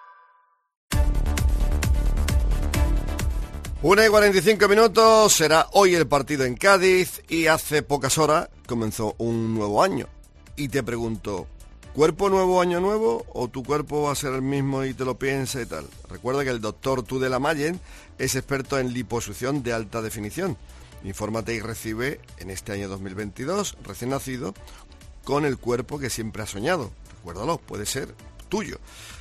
Una y cuarenta y cinco minutos, será hoy el partido en Cádiz y hace pocas horas comenzó un nuevo año. Y te pregunto, ¿cuerpo nuevo, año nuevo o tu cuerpo va a ser el mismo y te lo piensa y tal? Recuerda que el doctor Tudela Mayen es experto en liposucción de alta definición. Infórmate y recibe en este año dos mil veintidós, recién nacido, con el cuerpo que siempre has soñado. Recuérdalo, puede ser tuyo.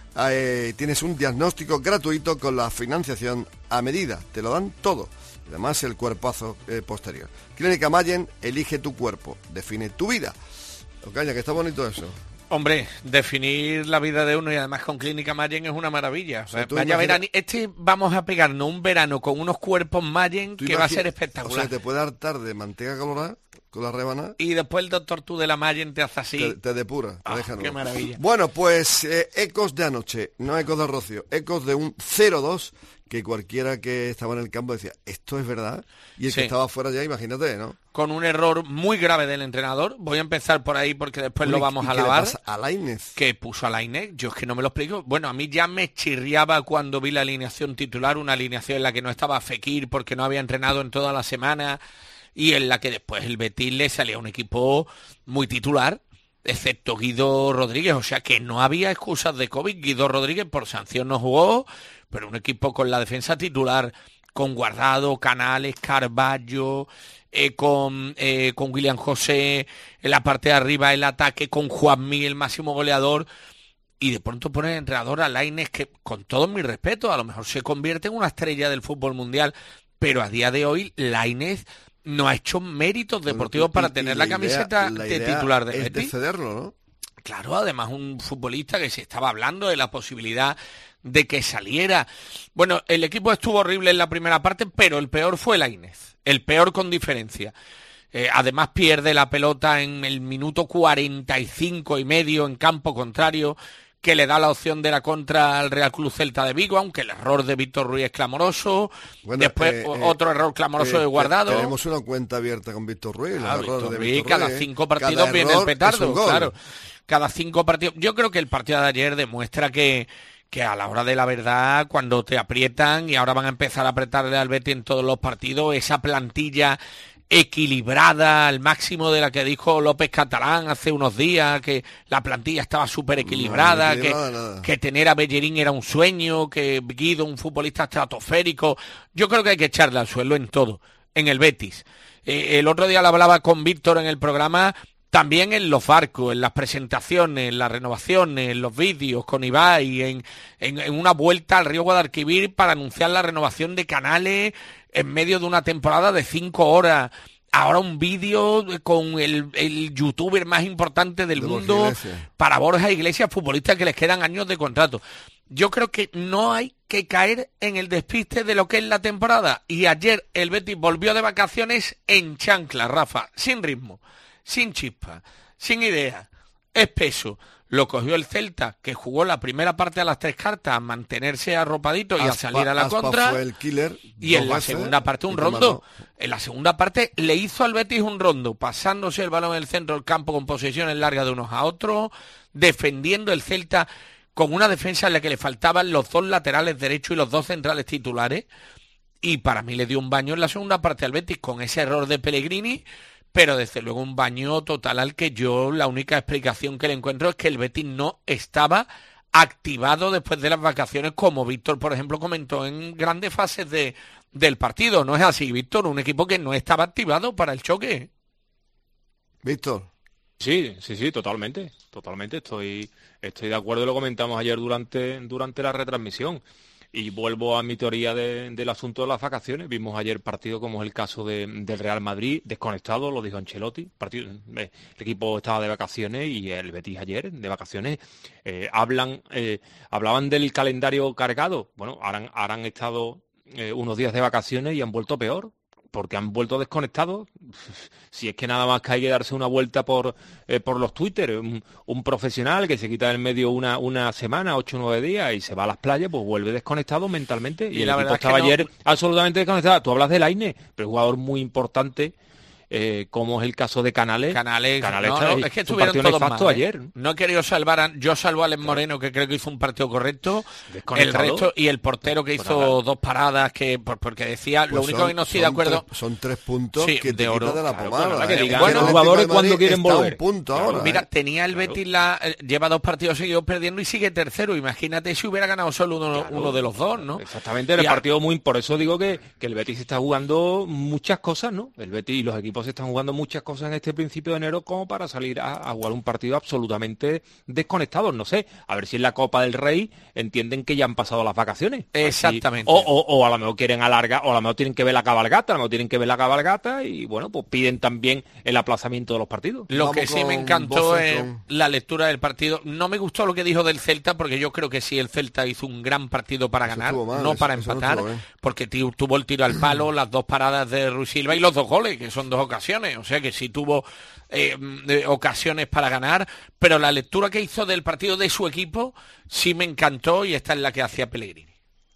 Eh, tienes un diagnóstico gratuito con la financiación a medida. Te lo dan todo. Además, el cuerpazo eh, posterior. Clínica Mayen, elige tu cuerpo, define tu vida. Ocaña, que está bonito eso. Hombre, definir la vida de uno y además con Clínica Mayen es una maravilla. O sea, O sea, vaya imagina... verano, este vamos a pegarnos un verano con unos cuerpos Mayen que imagina... va a ser espectacular. O sea, te puede hartar de manteca colorada con la rebanada. Y después el doctor Tudela Mayen te hace así. Te, te depura, te oh, deja qué nuevo. maravilla. Bueno, pues eh, ecos de anoche, no ecos de Rocío, ecos de un cero dos que cualquiera que estaba en el campo decía, ¿esto es verdad? Y el Sí. que estaba fuera ya, imagínate, ¿no? Con un error muy grave del entrenador. Voy a empezar por ahí porque después Bueno, lo vamos ¿y a qué le lavar. pasa a Lainez? Que puso a Lainez, yo es que no me lo explico. Bueno, a mí ya me chirriaba cuando vi la alineación titular, una alineación en la que no estaba Fekir porque no había entrenado en toda la semana y en la que después el Betis le salía un equipo muy titular, excepto Guido Rodríguez, o sea que no había excusas de COVID. Guido Rodríguez por sanción no jugó, pero un equipo con la defensa titular, con Guardado, Canales, Carballo, eh, con, eh, con William José en la parte de arriba, el ataque con Juanmi, el máximo goleador, y de pronto pone el entrenador a Lainez, que con todo mi respeto, a lo mejor se convierte en una estrella del fútbol mundial, pero a día de hoy Lainez no ha hecho méritos deportivos Y- para y tener la la camiseta idea- la de idea titular de es Betis. de cederlo, ¿no? Claro, además un futbolista que se estaba hablando de la posibilidad de que saliera. Bueno, el equipo estuvo horrible en la primera parte, pero el peor fue Lainez, el peor con diferencia. Eh, además pierde la pelota en el minuto cuarenta y cinco y medio en campo contrario, que le da la opción de la contra al Real Club Celta de Vigo, aunque el error de Víctor Ruiz es clamoroso. Bueno, Después eh, o- eh, otro error clamoroso eh, de Guardado. Tenemos una cuenta abierta con Víctor Ruiz. Ah, los errores Víctor de Ruiz, Víctor cada Ruiz, cinco cada partidos viene el error es petardo, un gol. claro. Cada cinco partidos. Yo creo que el partido de ayer demuestra que, que a la hora de la verdad, cuando te aprietan, y ahora van a empezar a apretarle al Betis en todos los partidos, esa plantilla equilibrada al máximo de la que dijo López Catalán hace unos días, que la plantilla estaba súper equilibrada, No, que, equilibrada nada. que tener a Bellerín era un sueño, que Guido un futbolista estratosférico. Yo creo que hay que echarle al suelo en todo, en el Betis. Eh, el otro día lo hablaba con Víctor en el programa, también en los barcos, en las presentaciones, en las renovaciones, en los vídeos con Ibai, en, en, en una vuelta al río Guadalquivir para anunciar la renovación de Canales en medio de una temporada de cinco horas. Ahora un vídeo con el, el youtuber más importante del De Borja mundo Iglesias. para Borja Iglesias, futbolistas que les quedan años de contrato. Yo creo que no hay que caer en el despiste de lo que es la temporada. Y ayer el Betis volvió de vacaciones en chancla, Rafa, sin ritmo, sin chispa, sin idea, espeso. Lo cogió el Celta, que jugó la primera parte a las tres cartas, a mantenerse arropadito y a Aspa- salir a la Aspa contra. fue el killer Y dos en la veces segunda parte y un te rondo. mató. En la segunda parte le hizo al Betis un rondo, pasándose el balón en el centro del campo con posesiones largas de unos a otros, defendiendo el Celta con una defensa en la que le faltaban los dos laterales derechos y los dos centrales titulares. Y para mí le dio un baño en la segunda parte al Betis con ese error de Pellegrini, pero desde luego un baño total al que yo la única explicación que le encuentro es que el Betis no estaba activado después de las vacaciones, como Víctor, por ejemplo, comentó en grandes fases de, del partido. ¿No es así, Víctor? Un equipo que no estaba activado para el choque. Víctor. Sí, sí, sí, totalmente, totalmente. Estoy, estoy de acuerdo, lo comentamos ayer durante, durante la retransmisión. Y vuelvo a mi teoría de, del asunto de las vacaciones. Vimos ayer partido como es el caso de, del Real Madrid, desconectado, lo dijo Ancelotti. Partido, eh, el equipo estaba de vacaciones y el Betis ayer de vacaciones. Eh, hablan, eh, hablaban del calendario cargado. Bueno, ahora, ahora han estado eh, unos días de vacaciones y han vuelto peor, porque han vuelto desconectados. Si es que nada más que hay que darse una vuelta por eh, por los Twitter, un, un profesional que se quita del medio una, una semana, ocho o nueve días y se va a las playas, pues vuelve desconectado mentalmente. Y, y el equipo estaba es que no... ayer absolutamente desconectado. Tú hablas de Lainez, pero un jugador muy importante, eh, como es el caso de Canales. Canales, Canales no, está, no, es que estuvieron todos mal, ¿eh? ayer. No he querido salvar a... Yo salvo a Alex Moreno, que creo que hizo un partido correcto. El resto, y el portero que hizo pues dos paradas, que porque decía, pues lo único son, que no estoy de acuerdo... Tres, son tres puntos sí, que te de oro. quita de la pomada. Claro, ¿eh? que digan, bueno, los jugadores cuando quieren volver. Un punto ahora, Mira, ¿eh? tenía el Betis, la, lleva dos partidos seguidos perdiendo y sigue tercero. Imagínate si hubiera ganado solo uno, claro, uno de los dos, ¿no? Exactamente, en el partido muy... Por eso digo que, que el Betis está jugando muchas cosas, ¿no? El Betis y los equipos están jugando muchas cosas en este principio de enero como para salir a, a jugar un partido absolutamente desconectados. No sé, a ver si en la Copa del Rey entienden que ya han pasado las vacaciones. Exactamente. Así, o, o, o a lo mejor quieren alargar, o a lo mejor tienen que ver la cabalgata, a lo mejor tienen que ver la cabalgata y bueno, pues piden también el aplazamiento de los partidos. Lo Vamos que sí me encantó es con... la lectura del partido. No me gustó lo que dijo del Celta, porque yo creo que sí, el Celta hizo un gran partido para eso ganar, mal, no eso, para eso empatar, no porque tío, tuvo el tiro al palo, las dos paradas de Ruiz Silva y los dos goles, que son dos ocasiones. O sea que sí tuvo eh, ocasiones para ganar, pero la lectura que hizo del partido de su equipo sí me encantó y esta es la que hacía Pellegrini.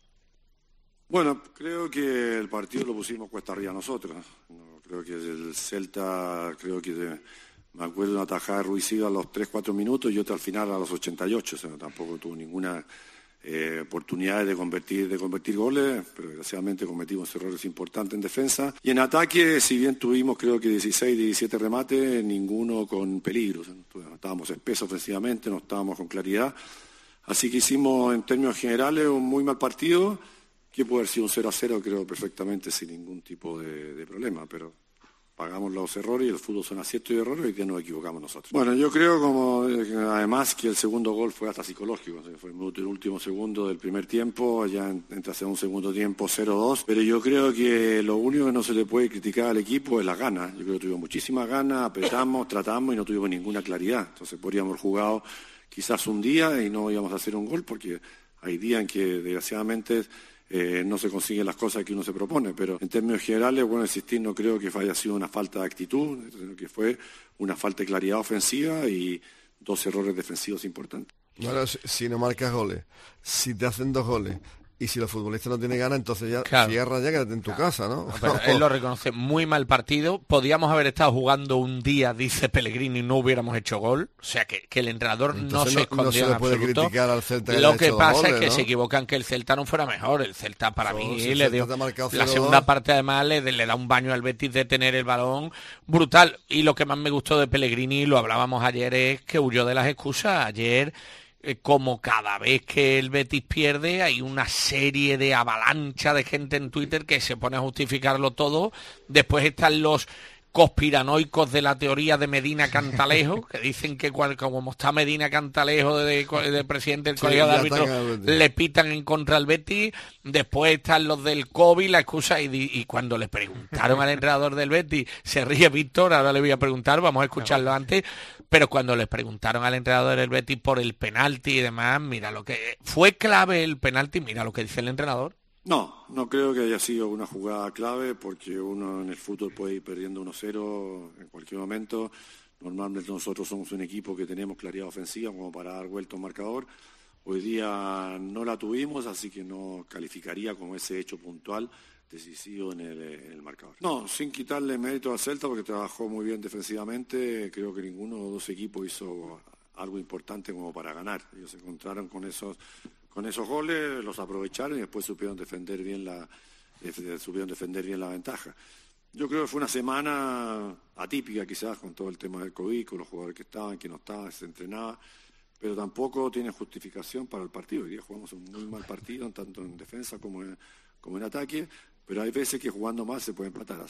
Bueno, creo que el partido lo pusimos cuesta arriba nosotros. No, creo que el Celta, creo que de, me acuerdo de una tajada de Ruiz Silva a los tres cuatro minutos y otra al final a los ochenta y ocho. O sea, tampoco tuvo ninguna eh, oportunidad de convertir, de convertir goles, pero desgraciadamente cometimos errores importantes en defensa. Y en ataque, si bien tuvimos creo que dieciséis, diecisiete remates, ninguno con peligro. O sea, no estábamos espesos ofensivamente, no estábamos con claridad. Así que hicimos en términos generales un muy mal partido, que puede haber sido un cero a cero, creo perfectamente, sin ningún tipo de, de problema, pero pagamos los errores y el fútbol son aciertos y errores y que nos equivocamos nosotros. Bueno, yo creo como además que el segundo gol fue hasta psicológico, fue el último segundo del primer tiempo, ya entra hacia un segundo tiempo cero dos, pero yo creo que lo único que no se le puede criticar al equipo es las ganas. Yo creo que tuvimos muchísimas ganas, apretamos, tratamos y no tuvimos ninguna claridad. Entonces podríamos haber jugado quizás un día y no íbamos a hacer un gol, porque hay días en que desgraciadamente Eh, no se consiguen las cosas que uno se propone, pero en términos generales, bueno, insistir, no creo que haya sido una falta de actitud, sino que fue una falta de claridad ofensiva y dos errores defensivos importantes. Bueno, si no marcas goles, si te hacen dos goles y si los futbolistas no tienen ganas, entonces ya claro. cierra ya, quédate en tu claro. casa, ¿no? Pero él lo reconoce, muy mal partido. Podíamos haber estado jugando un día, dice Pellegrini, y no hubiéramos hecho gol. O sea, que, que el entrenador entonces no se escondió no se le en puede absoluto. Criticar al Celta que lo que pasa goles, es que ¿no? se equivocan que el Celta no fuera mejor. El Celta para no, mí si le dio... La segunda parte además le, le da un baño al Betis de tener el balón brutal. Y lo que más me gustó de Pellegrini, lo hablábamos ayer, es que huyó de las excusas. Ayer... como cada vez que el Betis pierde hay una serie de avalancha de gente en Twitter que se pone a justificarlo todo. Después están los conspiranoicos de la teoría de Medina Cantalejo, que dicen que cual, como está Medina Cantalejo de, de, de presidente del sí, colegio de árbitros, le pitan en contra al Betis. Después están los del COVID, la excusa, y, y cuando le preguntaron al entrenador del Betis, se ríe Víctor, ahora le voy a preguntar, vamos a escucharlo antes, pero cuando les preguntaron al entrenador del Betis por el penalti y demás, mira lo que fue clave el penalti, mira lo que dice el entrenador. No, no creo que haya sido una jugada clave, porque uno en el fútbol puede ir perdiendo uno cero en cualquier momento. Normalmente nosotros somos un equipo que tenemos claridad ofensiva como para dar vuelta un marcador. Hoy día no la tuvimos, así que no calificaría como ese hecho puntual decisivo en el, en el marcador. No, sin quitarle mérito al Celta, porque trabajó muy bien defensivamente. Creo que ninguno de los dos equipos hizo algo importante como para ganar. Ellos se encontraron con esos... Con esos goles los aprovecharon y después supieron defender bien la eh, supieron defender bien la ventaja. Yo creo que fue una semana atípica quizás con todo el tema del COVID, con los jugadores que estaban, que no estaban, se entrenaba, pero tampoco tiene justificación para el partido. Hoy día jugamos un muy mal partido, tanto en defensa como en, como en ataque, pero hay veces que jugando mal se puede empatar a cero.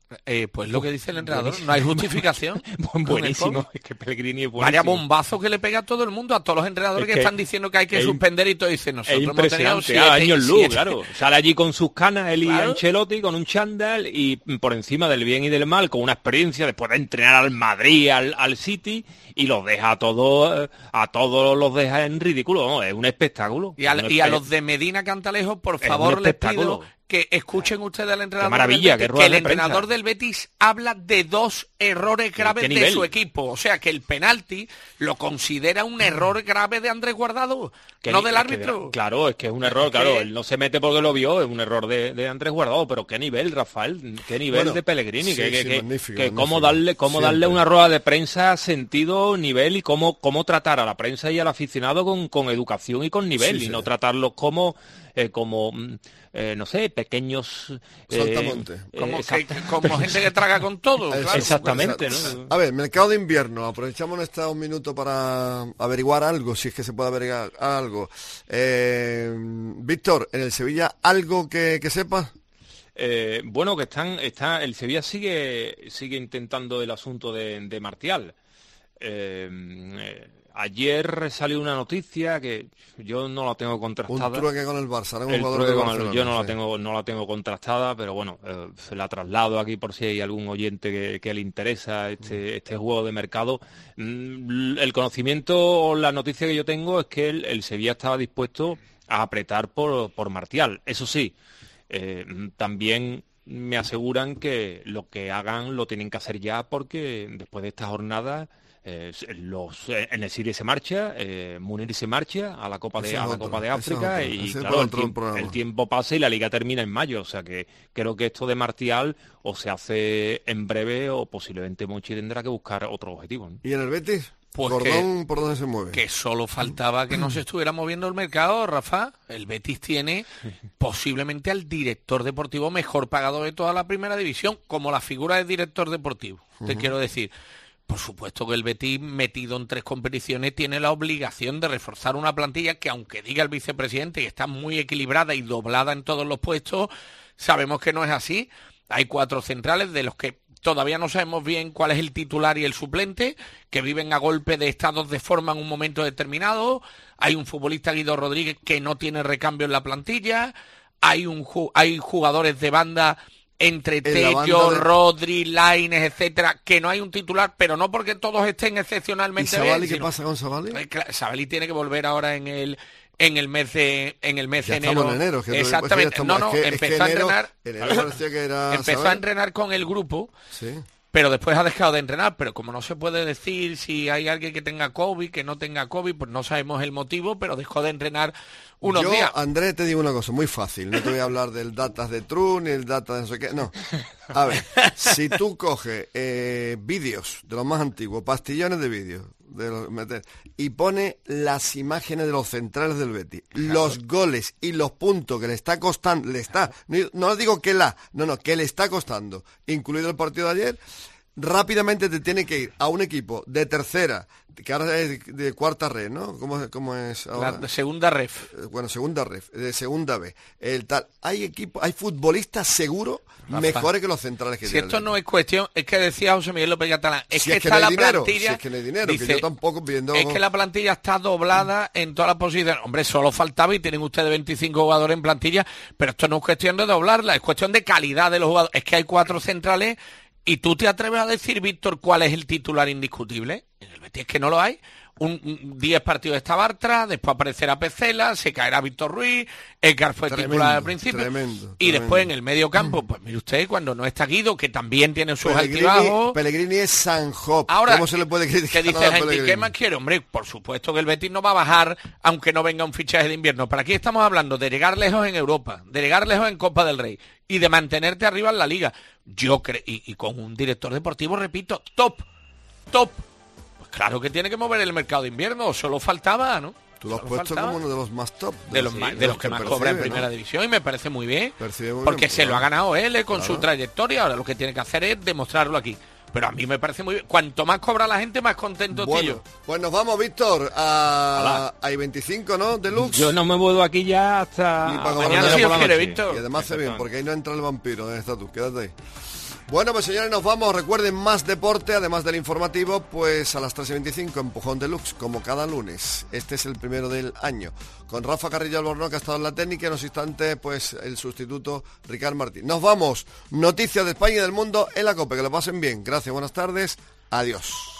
Eh, pues lo que dice el entrenador, buenísimo. No hay justificación. Buenísimo, es que Pellegrini es buenísimo. Vaya bombazo que le pega a todo el mundo, a todos los entrenadores es que, que están diciendo que hay que suspender y todo dicen nosotros. Es impresionante, hemos años luz, claro. Sale allí con sus canas, él claro. y Ancelotti, con un chándal y por encima del bien y del mal, con una experiencia después de entrenar al Madrid, al, al City, y los deja a todos, a todos los deja en ridículo, ¿no? Es un espectáculo. Y a, un y a los de Medina Cantalejo, por favor, les pido que escuchen ustedes al entrenador qué maravilla, del Betis, qué que el de entrenador prensa. del Betis habla de dos errores graves de su equipo. O sea, que el penalti lo considera un error grave de Andrés Guardado, que no del árbitro. Que, claro, es que es un error, claro, él no se mete porque lo vio, es un error de, de Andrés Guardado, pero qué nivel, Rafael, qué nivel bueno, de Pellegrini, sí, que, que, sí, que, magnífico, que magnífico. cómo darle, cómo darle una rueda de prensa sentido, nivel y cómo, cómo tratar a la prensa y al aficionado con, con educación y con nivel, sí, y sí. no tratarlos como... Eh, como, eh, no sé, pequeños... Saltamontes. Eh, como, que, como gente que traga con todo. Claro. Exactamente, ¿no? A ver, mercado de invierno. Aprovechamos este un minuto para averiguar algo, si es que se puede averiguar algo. Eh, Víctor, en el Sevilla, ¿algo que, que sepas? Eh, bueno, que están, está, el Sevilla sigue, sigue intentando el asunto de, de Martial. Eh, eh, Ayer salió una noticia que yo no la tengo contrastada. Un trueque con el Barça, ¿no? Un el jugador de Barcelona, el, yo no sí. la tengo, no la tengo contrastada, pero bueno, eh, se la traslado aquí por si hay algún oyente que, que le interesa este, este juego de mercado. Mm, el conocimiento o la noticia que yo tengo es que el, el Sevilla estaba dispuesto a apretar por, por Martial. Eso sí, eh, también me aseguran que lo que hagan lo tienen que hacer ya porque después de esta jornada... Eh, los eh, en el City se marcha, eh, Munir se marcha a la Copa de, a la Copa de África y claro, el tiempo, el tiempo pasa y la liga termina en mayo, o sea que creo que esto de Martial o se hace en breve o posiblemente Monchi tendrá que buscar otro objetivo, ¿no? ¿Y en el Betis? Pues Cordón, que, ¿por dónde se mueve? Que solo faltaba que no se estuviera moviendo el mercado, Rafa. El Betis tiene posiblemente al director deportivo mejor pagado de toda la primera división, como la figura de director deportivo, uh-huh. te quiero decir. Por supuesto que el Betis, metido en tres competiciones, tiene la obligación de reforzar una plantilla que, aunque diga el vicepresidente que está muy equilibrada y doblada en todos los puestos, sabemos que no es así. Hay cuatro centrales de los que todavía no sabemos bien cuál es el titular y el suplente, que viven a golpe de estados de forma en un momento determinado. Hay un futbolista, Guido Rodríguez, que no tiene recambio en la plantilla. Hay, un, hay jugadores de banda... entre Tello, de... Rodri, Lainez, etcétera, que no hay un titular, pero no porque todos estén excepcionalmente ¿Y Savali, bien. ¿Qué sino... pasa con Savali? Savali tiene que volver ahora en el en el mes de en el mes ya de enero. En enero que exactamente. Estamos... No, no, es que, empezó es que a enero, entrenar. Enero que era empezó Savali. a entrenar con el grupo. Sí. Pero después ha dejado de entrenar, pero como no se puede decir si hay alguien que tenga COVID, que no tenga COVID, pues no sabemos el motivo, pero dejó de entrenar unos Yo, días. Andrés, te digo una cosa muy fácil, no te voy a hablar del datas de True ni el data de no sé qué, no. A ver, si tú coges eh, vídeos de los más antiguos, pastillones de vídeos, de los, meter, y pone las imágenes de los centrales del Betis, claro. los goles y los puntos que le está costando, le está, no, no digo que la, no, no, que le está costando, incluido el partido de ayer, rápidamente te tiene que ir a un equipo de tercera, que ahora es de cuarta red, ¿no? ¿Cómo, cómo es ahora? La segunda ref. Bueno, segunda ref, de segunda B. El tal, hay equipo, hay futbolistas seguros mejores que los centrales que si tiene. Si esto no es cuestión, es que decía José Miguel López Catalán, es si que es que está no la dinero, plantilla. Si es que no hay dinero, dice, que yo tampoco viendo. Es que la plantilla está doblada en todas las posiciones. Hombre, solo faltaba y tienen ustedes veinticinco jugadores en plantilla, pero esto no es cuestión de doblarla, es cuestión de calidad de los jugadores. Es que hay cuatro centrales. ¿Y tú te atreves a decir, Víctor, cuál es el titular indiscutible? En el Betis es que no lo hay. Un diez partidos está Bartra, después aparecerá Pecela, se caerá Víctor Ruiz, Edgar fue tremendo, titular al principio. Tremendo, y tremendo. Después en el medio campo, pues mire usted, cuando no está Guido, que también tiene sus Pellegrini, altibajos. Pellegrini es San Job. Ahora, ¿cómo se le puede criticar? ¿qué dice la gente? ¿Qué más quiere? Hombre, por supuesto que el Betis no va a bajar, aunque no venga un fichaje de invierno. Pero aquí estamos hablando de llegar lejos en Europa, de llegar lejos en Copa del Rey y de mantenerte arriba en la Liga. Yo creo, y, y con un director deportivo, repito, top, top. Pues claro que tiene que mover el mercado de invierno, solo faltaba, ¿no? Tú lo has solo puesto faltaba. como uno de los más top. De, de los, sí, más, de, de los que, que más percibe, cobra en primera ¿no? división y me parece muy bien. Muy porque bien, se claro. lo ha ganado él eh, con claro. su trayectoria. Ahora lo que tiene que hacer es demostrarlo aquí. Pero a mí me parece muy bien. Cuanto más cobra la gente, más contento estoy bueno, yo. Pues nos vamos, Víctor, a hay veinticinco, ¿no? Deluxe. Yo no me vuelvo aquí ya hasta y para mañana si os quiere, Víctor. Y además hace bien, porque ahí no entra el vampiro. ¿Dónde estás tú? Quédate ahí. Bueno, pues señores, nos vamos. Recuerden, más deporte, además del informativo, pues a las tres y veinticinco, Empujón Deluxe, como cada lunes. Este es el primero del año. Con Rafa Carrillo Albornoz, que ha estado en la técnica, en unos instantes, pues el sustituto Ricard Martín. Nos vamos. Noticias de España y del mundo en la COPE. Que lo pasen bien. Gracias, buenas tardes. Adiós.